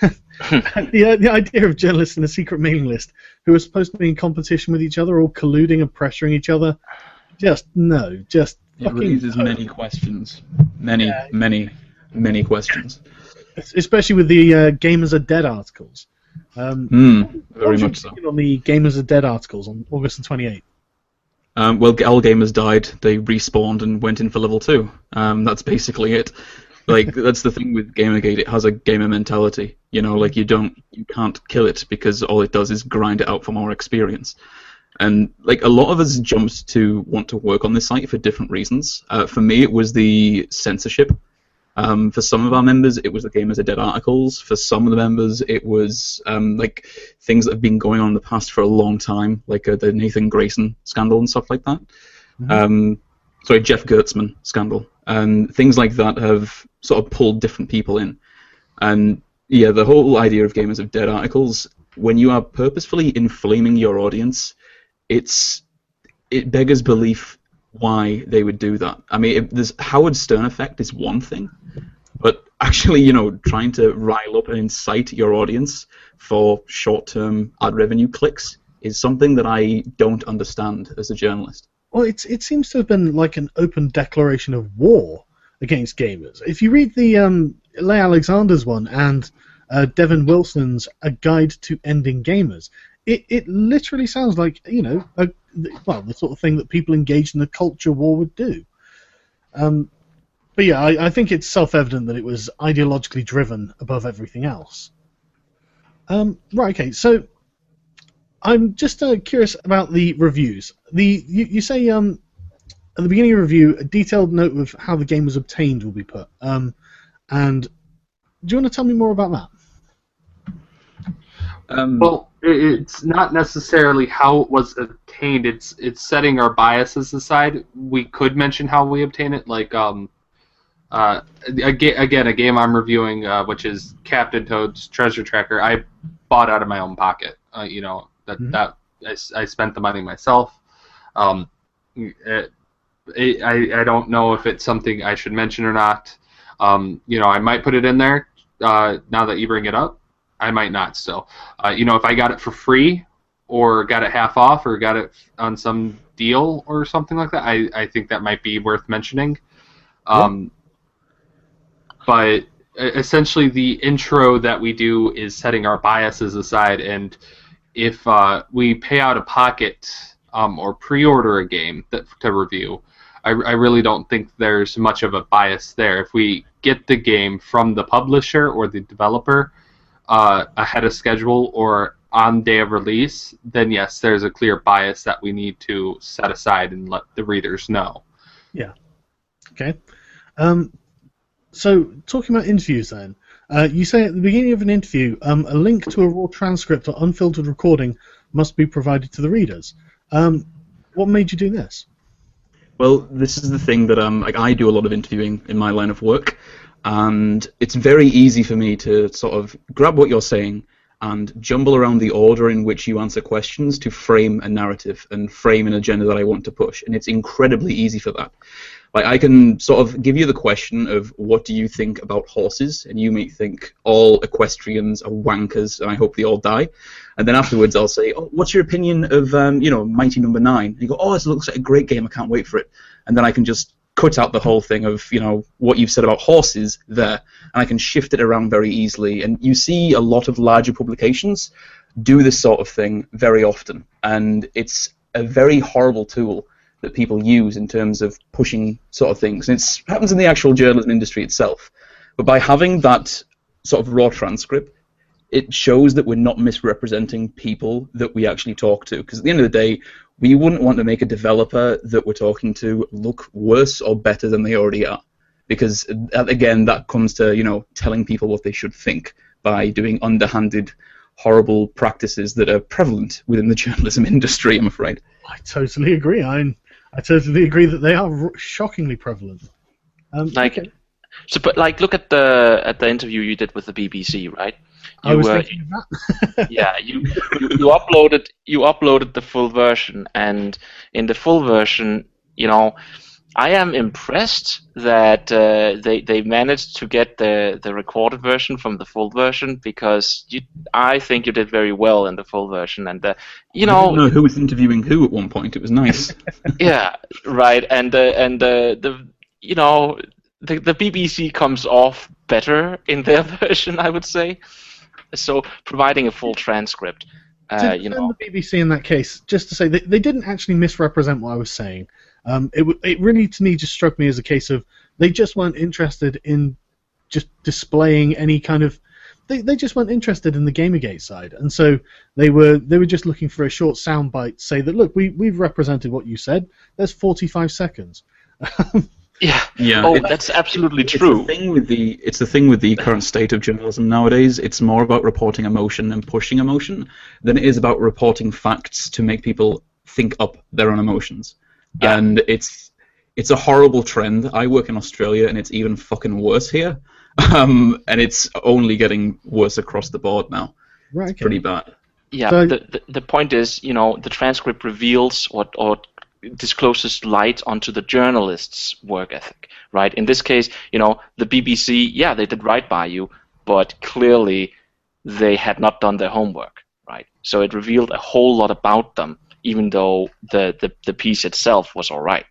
the the idea of journalists in a secret mailing list who are supposed to be in competition with each other, all colluding and pressuring each other. Just no, just It fucking raises no. many questions. Many, Yeah. many, many questions. Especially with the uh, Gamers Are Dead articles. Um, Hmm, what very was your much so. opinion on the Gamers Are Dead articles on August the twenty-eighth? Um, well, all gamers died. They respawned and went in for level two. Um, that's basically it. Like that's the thing with Gamergate. It has a gamer mentality. You know, like you don't, you can't kill it because all it does is grind it out for more experience. And like a lot of us jumped to want to work on this site for different reasons. Uh, for me, it was the censorship. Um, for some of our members, it was the Gamers Are Dead articles. For some of the members, it was um, like things that have been going on in the past for a long time, like uh, the Nathan Grayson scandal and stuff like that. Mhm. Um, sorry, Jeff Gertzman scandal. And things like that have sort of pulled different people in. And yeah, the whole idea of Gamers Are Dead articles, when you are purposefully inflaming your audience, it's it beggars belief why they would do that. I mean, it, this Howard Stern effect is one thing, but actually, you know, trying to rile up and incite your audience for short-term ad revenue clicks is something that I don't understand as a journalist. Well, it's it seems to have been like an open declaration of war against gamers. If you read the um, Leigh Alexander's one and uh, Devin Wilson's A Guide to Ending Gamers, it, it literally sounds like, you know, a, well, the sort of thing that people engaged in a culture war would do. Um, but yeah, I, I think it's self-evident that it was ideologically driven above everything else. Um, right, okay, so I'm just uh, curious about the reviews. The you, you say um, at the beginning of the review, a detailed note of how the game was obtained will be put. Um, and do you want to tell me more about that? Um, Well, i- it's not necessarily how it was obtained. It's it's setting our biases aside. We could mention how we obtain it, like um, uh, a ga- again, a game I'm reviewing, uh, which is Captain Toad's Treasure Tracker. I bought out of my own pocket. Uh, you know that Mhm. that I, s- I spent the money myself. Um, it, it, I I don't know if it's something I should mention or not. Um, you know, I might put it in there uh, now that you bring it up. I might not still. Uh, you know, if I got it for free or got it half off or got it on some deal or something like that, I, I think that might be worth mentioning. Um, but e- essentially the intro that we do is setting our biases aside, and if uh, we pay out of pocket um, or pre-order a game that, to review, I, I really don't think there's much of a bias there. If we get the game from the publisher or the developer uh, ahead of schedule or on day of release, then yes, there's a clear bias that we need to set aside and let the readers know. Okay. Um, so, talking about interviews then, uh, you say at the beginning of an interview, um, a link to a raw transcript or unfiltered recording must be provided to the readers. Um, what made you do this? Well, this is the thing that um, like I do a lot of interviewing in my line of work, and it's very easy for me to sort of grab what you're saying and jumble around the order in which you answer questions to frame a narrative and frame an agenda that I want to push, and it's incredibly easy for that. Like I can sort of give you the question of what do you think about horses, and you may think all equestrians are wankers, and I hope they all die. And then afterwards, I'll say, "Oh, what's your opinion of um, you know, Mighty Number Nine?" And you go, "Oh, this looks like a great game. I can't wait for it." And then I can just cut out the whole thing of, you know, what you've said about horses there, and I can shift it around very easily. And you see a lot of larger publications do this sort of thing very often, and it's a very horrible tool that people use in terms of pushing sort of things. And it happens in the actual journalism industry itself. But by having that sort of raw transcript, it shows that we're not misrepresenting people that we actually talk to. Because at the end of the day, we wouldn't want to make a developer that we're talking to look worse or better than they already are. Because, again, that comes to, you know, telling people what they should think by doing underhanded, horrible practices that are prevalent within the journalism industry, I'm afraid. I totally agree. I I totally agree that they are shockingly prevalent. Um, like, okay. so, but like, look at the at the interview you did with the B B C, right? You, I was uh, thinking of that. yeah, you, you you uploaded you uploaded the full version, and in the full version, you know, I am impressed that uh, they they managed to get the the recorded version from the full version, because you, I think you did very well in the full version, and uh, you know, I didn't know who was interviewing who at one point. It was nice. yeah, right, and uh, and uh, the you know the the B B C comes off better in their version, I would say. So providing a full transcript, uh, to you defend know, the B B C in that case, just to say they they didn't actually misrepresent what I was saying. Um, it it really to me just struck me as a case of they just weren't interested in just displaying any kind of. They they just weren't interested in the Gamergate side, and so they were they were just looking for a short soundbite to say that look, we we've represented what you said. There's forty-five seconds. Yeah. Yeah. Oh, it, that's absolutely it's true. The thing with the, it's the thing with the current state of journalism nowadays. It's more about reporting emotion and pushing emotion than it is about reporting facts to make people think up their own emotions. Yeah. And it's it's a horrible trend. I work in Australia, and it's even fucking worse here. Um, and it's only getting worse across the board now. Right. It's pretty bad. Yeah. So- the, the the point is, you know, the transcript reveals or or discloses light onto the journalist's work ethic, right? In this case, you know, the B B C, yeah, they did right by you, but clearly they had not done their homework, right? So it revealed a whole lot about them, even though the, the, the piece itself was all right.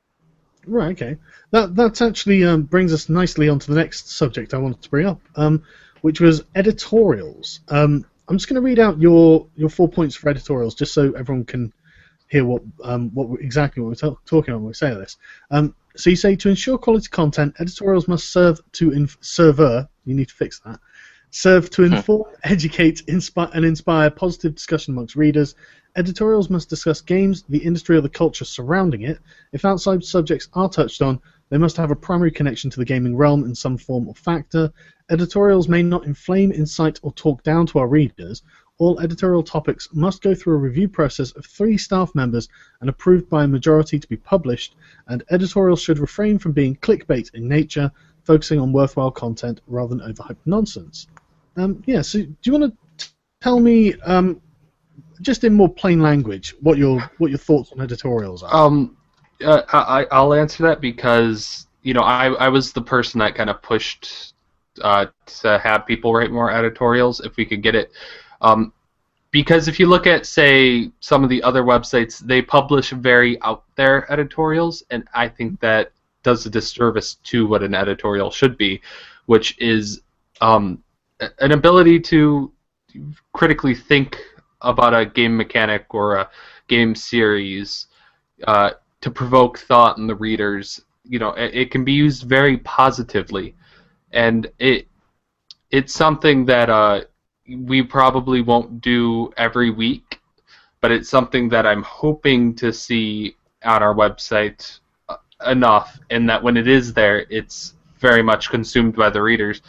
Right. Okay. That that's actually um, brings us nicely onto the next subject I wanted to bring up, um, which was editorials. Um, I'm just going to read out your your four points for editorials, just so everyone can hear what um, what we- exactly what we're ta- talking about when we say this. Um, so you say to ensure quality content, editorials must serve to inf- server. You need to fix that. Serve to inform, educate, inspire, and inspire positive discussion amongst readers. Editorials must discuss games, the industry, or the culture surrounding it. If outside subjects are touched on, they must have a primary connection to the gaming realm in some form or factor. Editorials may not inflame, incite, or talk down to our readers. All editorial topics must go through a review process of three staff members and approved by a majority to be published, and editorials should refrain from being clickbait in nature, focusing on worthwhile content rather than overhyped nonsense. Um, yeah, so do you want to tell me, um, just in more plain language, what your what your thoughts on editorials are? Um, uh, I I'll answer that because you know I I was the person that kind of pushed uh, to have people write more editorials if we could get it. Um, because if you look at, say, some of the other websites, they publish very out there editorials, and I think that does a disservice to what an editorial should be, which is um, an ability to critically think about a game mechanic or a game series uh, to provoke thought in the readers. You know, it, it can be used very positively, and it it's something that uh, we probably won't do every week, but it's something that I'm hoping to see on our website enough, and that when it is there, it's very much consumed by the readers.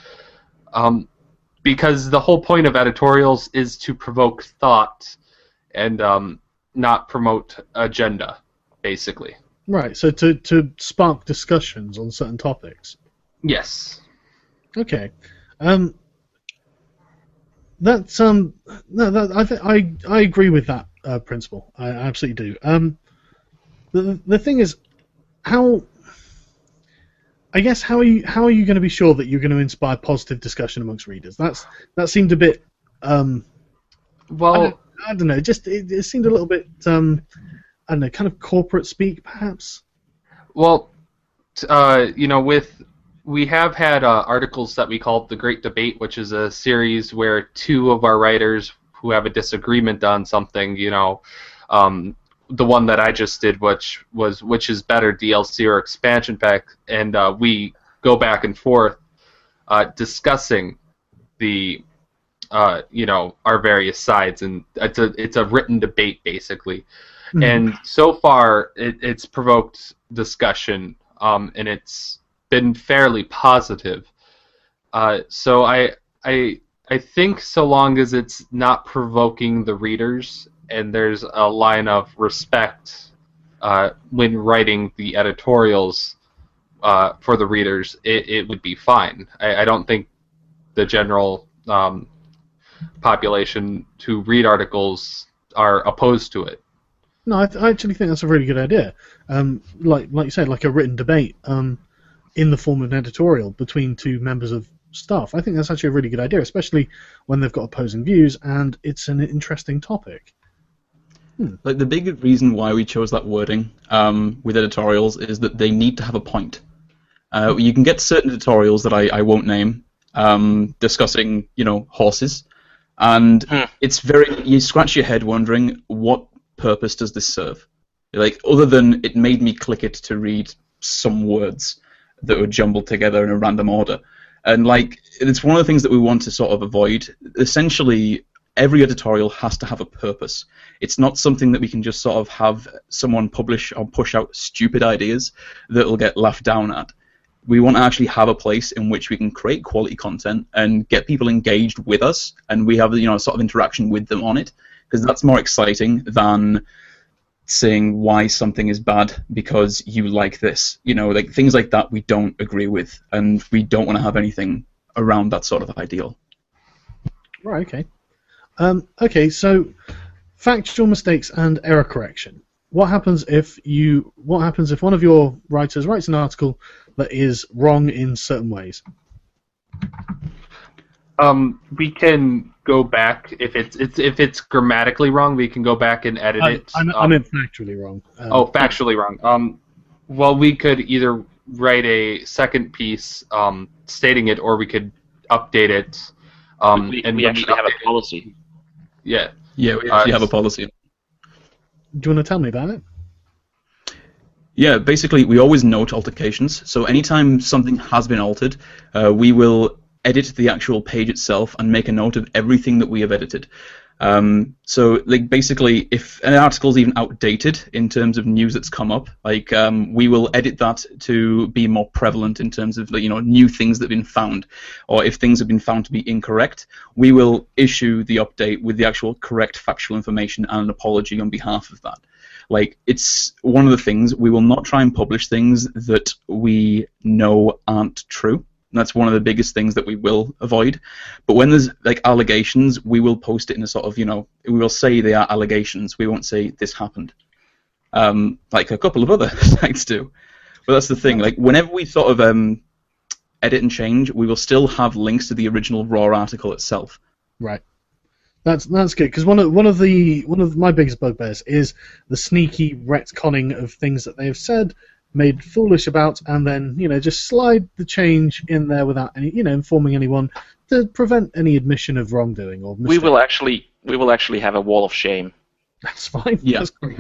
Um, because the whole point of editorials is to provoke thought and um, not promote agenda, basically. Right, so to, to spark discussions on certain topics. Yes. Okay. Um, that's um, no, that, I, th- I I agree with that uh, principle. I absolutely do. Um, the the thing is, how I guess how are you how are you going to be sure that you're going to inspire positive discussion amongst readers? That's that seemed a bit um, well, I don't, I don't know. Just it, it seemed a little bit um, I don't know, kind of corporate speak, perhaps. Well, uh, you know, with we have had uh, articles that we called The Great Debate, which is a series where two of our writers who have a disagreement on something, you know, um, the one that I just did, which was which is better, D L C or expansion pack, and uh, we go back and forth uh, discussing the uh, you know, our various sides, and it's a it's a written debate basically. Mhm. And so far, it, it's provoked discussion, um, and it's been fairly positive. Uh, so I I I think so long as it's not provoking the readers, and there's a line of respect uh, when writing the editorials uh, for the readers, it, it would be fine. I, I don't think the general um, population who read articles are opposed to it. No, I, th- I actually think that's a really good idea. Um, like like you said, like a written debate um, in the form of an editorial between two members of staff. I think that's actually a really good idea, especially when they've got opposing views and it's an interesting topic. Hmm. Like the big reason why we chose that wording um, with editorials is that they need to have a point. Uh, you can get certain editorials that I, I won't name um, discussing, you know, horses, and Hmm. it's very you scratch your head wondering what purpose does this serve? Like, other than it made me click it to read some words that were jumbled together in a random order. And, like, it's one of the things that we want to sort of avoid. Essentially, every editorial has to have a purpose. It's not something that we can just sort of have someone publish or push out stupid ideas that will get laughed down at. We want to actually have a place in which we can create quality content and get people engaged with us, and we have, you know, sort of interaction with them on it. Because that's more exciting than saying why something is bad because you like this. You know, like things like that we don't agree with, and we don't want to have anything around that sort of ideal. Right. Okay. Um, okay. So, factual mistakes and error correction. What happens if you? What happens if one of your writers writes an article that is wrong in certain ways? Um, we can go back if it's it's if it's grammatically wrong. We can go back and edit I, it. I, um, I meant factually wrong. Um, oh, factually wrong. Um, well, we could either write a second piece um, stating it, or we could update it. Um, we and we when actually have update a policy. it- Yeah. Yeah, we Uh, actually have a policy. Do you want to tell me about it? Yeah, basically we always note altercations. So anytime something has been altered, uh, we will edit the actual page itself and make a note of everything that we have edited. Um, so, like, basically, if an article is even outdated in terms of news that's come up, like, um, we will edit that to be more prevalent in terms of, like, you know, new things that have been found, or if things have been found to be incorrect, we will issue the update with the actual correct factual information and an apology on behalf of that. Like, it's one of the things, we will not try and publish things that we know aren't true. And that's one of the biggest things that we will avoid. But when there's, like, allegations, we will post it in a sort of, you know, we will say they are allegations. We won't say this happened. Um, like a couple of other sites do. But that's the thing. Like, whenever we sort of um, edit and change, we will still have links to the original raw article itself. Right. That's that's good, because one of one of the one of my biggest bugbears is the sneaky retconning of things that they have said, made foolish about, and then, you know, just slide the change in there without any, you know, informing anyone to prevent any admission of wrongdoing or We mistake. will actually we will actually have a wall of shame. That's fine. Yeah. That's great.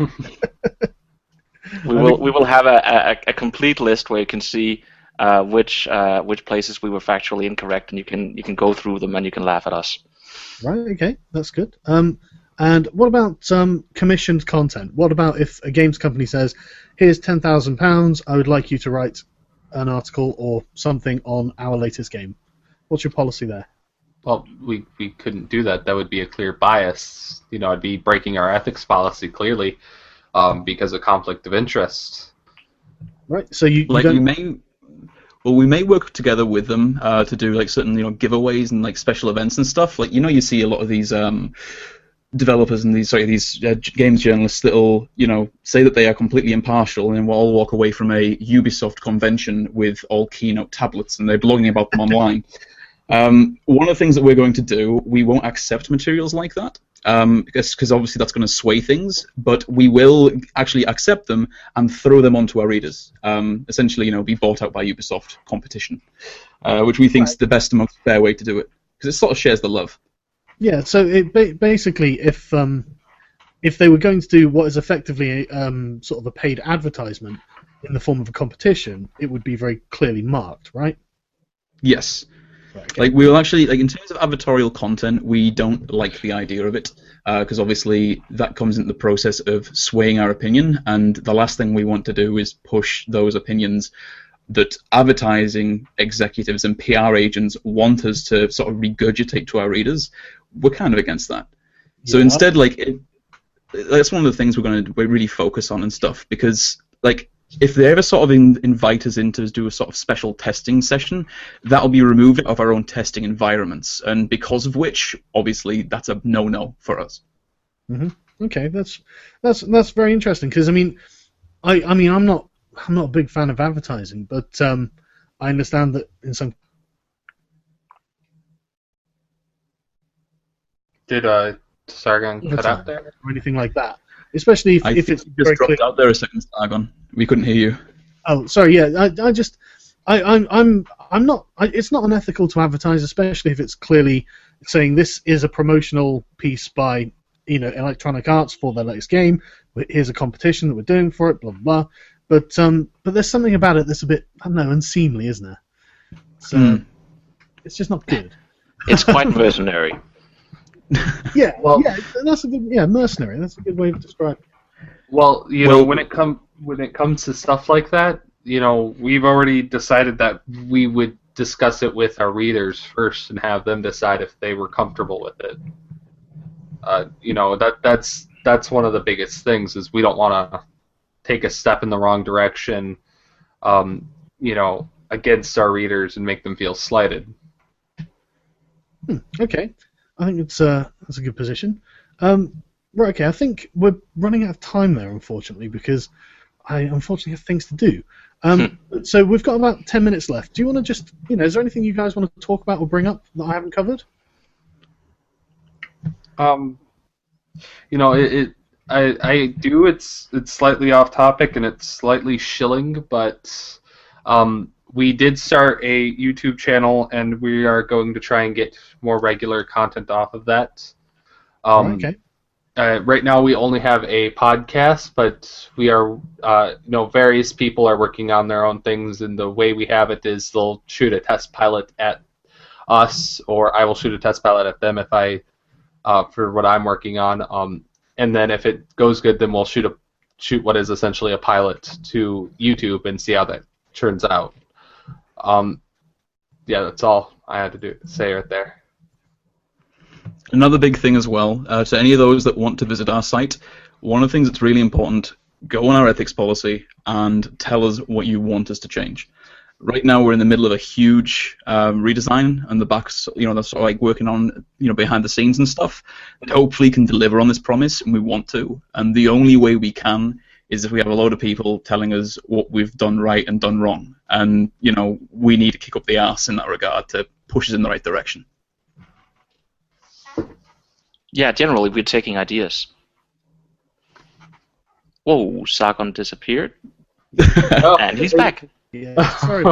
We will we will have a, a, a complete list where you can see uh, which uh, which places we were factually incorrect, and you can you can go through them and you can laugh at us. Right. Okay. That's good. Um, and what about um, commissioned content? What about if a games company says, "Here's ten thousand pounds. I would like you to write an article or something on our latest game." What's your policy there? Well, we, we couldn't do that. That would be a clear bias. You know, it'd be breaking our ethics policy clearly um, because of conflict of interest. Right. So you, you Like, don't. we may... Well, we may work together with them uh, to do, like, certain, you know, giveaways and, like, special events and stuff. Like, you know, you see a lot of these um, developers and these sorry these uh, games journalists that'll, you know, say that they are completely impartial, and then we'll all walk away from a Ubisoft convention with all Keynote tablets, and they're blogging about them online. Um, one of the things that we're going to do, we won't accept materials like that, um, because cause obviously that's going to sway things, but we will actually accept them and throw them onto our readers. Um, essentially, you know, be bought out by Ubisoft competition, uh, which we think is the best and most fair way to do it, because it sort of shares the love. Yeah. So it ba- basically, if um, if they were going to do what is effectively a, um, sort of a paid advertisement in the form of a competition, it would be very clearly marked, right? Yes. Right, okay. Like we'll actually like in terms of advertorial content, we don't like the idea of it because uh, obviously that comes into the process of swaying our opinion, and the last thing we want to do is push those opinions that advertising executives and P R agents want us to sort of regurgitate to our readers. We're kind of against that. So Yeah. instead, like it, that's one of the things we're going to really focus on and stuff, because like if they ever sort of in, invite us in to do a sort of special testing session, that'll be removed of our own testing environments, and because of which, obviously, that's a no-no for us. Mm-hmm. Okay, that's that's that's very interesting, because I mean, I I mean I'm not I'm not a big fan of advertising, but um, I understand that in some. Did uh, Sargon cut That's out all. there? Or anything like that, especially if, I if think it's you very just dropped clear. out there a second, Sargon. We couldn't hear you. Oh, sorry. Yeah, I, I just, I, I'm, I'm, I'm not. I, it's not unethical to advertise, especially if it's clearly saying this is a promotional piece by, you know, Electronic Arts for their latest game. Here's a competition that we're doing for it. Blah blah. blah. But um, but there's something about it that's a bit, I don't know, unseemly, isn't there? So Mm. it's just not good. It's quite mercenary. Yeah. Well- yeah. That's a good. Yeah, mercenary. That's a good way of describing it. Well, you Well- know, when it come when it comes to stuff like that, you know, we've already decided that we would discuss it with our readers first and have them decide if they were comfortable with it. Uh, you know, that that's that's one of the biggest things is we don't want to take a step in the wrong direction, um, you know, against our readers and make them feel slighted. Hmm, okay, I think it's uh, that's a good position. Um, right, okay, I think we're running out of time there, unfortunately, because I unfortunately have things to do. Um, so we've got about ten minutes left. Do you want to just, you know, is there anything you guys want to talk about or bring up that I haven't covered? Um, you know, it, it I I do. It's it's slightly off topic and it's slightly shilling, but um, we did start a YouTube channel and we are going to try and get more regular content off of that. Um, Right, okay. Uh, right now we only have a podcast, but we are, uh, you know, various people are working on their own things, and the way we have it is they'll shoot a test pilot at us, or I will shoot a test pilot at them if I, uh, for what I'm working on, um, and then if it goes good, then we'll shoot a shoot what is essentially a pilot to YouTube and see how that turns out. Um, yeah, that's all I had to do say right there. Another big thing as well, uh, to any of those that want to visit our site, one of the things that's really important, go on our ethics policy and tell us what you want us to change. Right now we're in the middle of a huge um, redesign, and the backs, you know, that's sort of like working on, you know, behind the scenes and stuff, that hopefully can deliver on this promise, and we want to. And the only way we can is if we have a load of people telling us what we've done right and done wrong. And, you know, we need to kick up the arse in that regard to push us in the right direction. Yeah, generally we're taking ideas. Whoa, Sargon disappeared, and he's back. Yeah, sorry.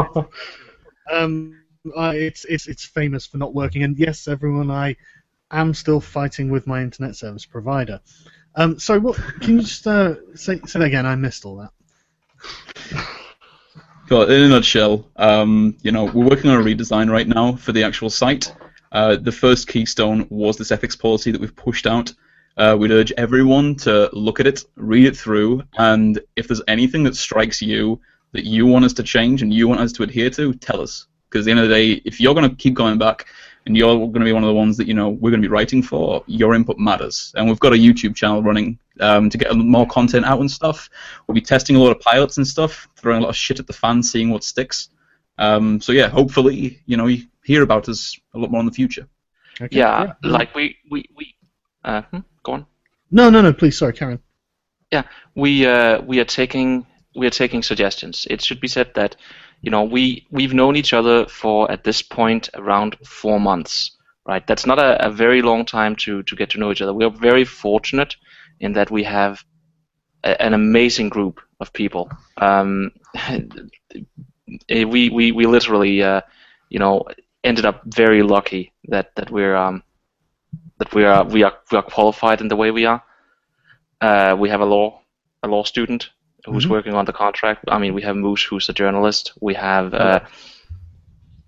um, uh, it's it's it's famous for not working, and yes, everyone, I am still fighting with my internet service provider. Um, sorry, what? Can you just uh, say say that again? I missed all that. So in a nutshell, um, you know, we're working on a redesign right now for the actual site. Uh, the first keystone was this ethics policy that we've pushed out. Uh, we'd urge everyone to look at it, read it through, and if there's anything that strikes you that you want us to change and you want us to adhere to, tell us. Because at the end of the day, if you're going to keep going back and you're going to be one of the ones that, you know, we're going to be writing for, your input matters. And we've got a YouTube channel running um, to get more content out and stuff. We'll be testing a lot of pilots and stuff, throwing a lot of shit at the fans, seeing what sticks. Um, so yeah, hopefully, you know, you hear about us a lot more in the future. Okay, Yeah, great. like we we we. Uh, hmm, go on. No, no, no. Please, sorry, Karen. Yeah, we uh, we are taking we are taking suggestions. It should be said that, you know, we we've known each other for at this point around four months, right? That's not a, a very long time to to get to know each other. We are very fortunate in that we have a, an amazing group of people. Um, we we we literally uh, you know, ended up very lucky that that we're um that we are we are we are qualified in the way we are. Uh, we have a law a law student who's Mhm. working on the contract. I mean, we have Moose, who's a journalist. We have uh,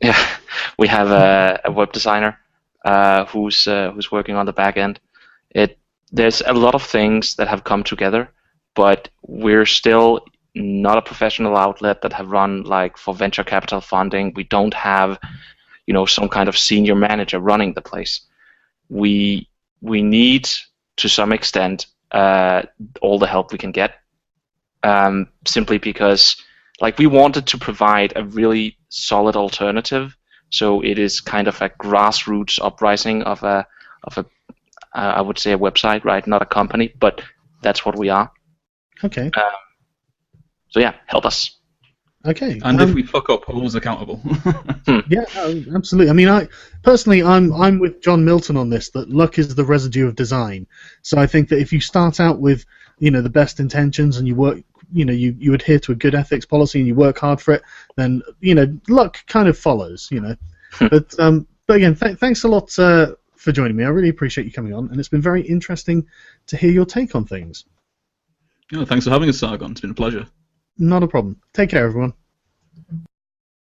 Yeah, we have a, a web designer uh, who's uh, who's working on the back end. It there's a lot of things that have come together, but we're still not a professional outlet that have run like for venture capital funding. We don't have, you know, some kind of senior manager running the place. We we need to some extent uh, all the help we can get, um, simply because like we wanted to provide a really solid alternative. So it is kind of a grassroots uprising of a of a uh, I would say a website, right? Not a company, but that's what we are. Okay. Um, so yeah, help us. Okay. And um, if we fuck up, who's accountable? Yeah, no, absolutely. I mean, I personally, I'm I'm with John Milton on this. That luck is the residue of design. So I think that if you start out with, you know, the best intentions and you work, you know, you, you adhere to a good ethics policy and you work hard for it, then you know, luck kind of follows. You know, but um, but again, th- thanks a lot uh, for joining me. I really appreciate you coming on, and it's been very interesting to hear your take on things. Yeah, thanks for having us, Sargon. It's been a pleasure. Not a problem. Take care, everyone.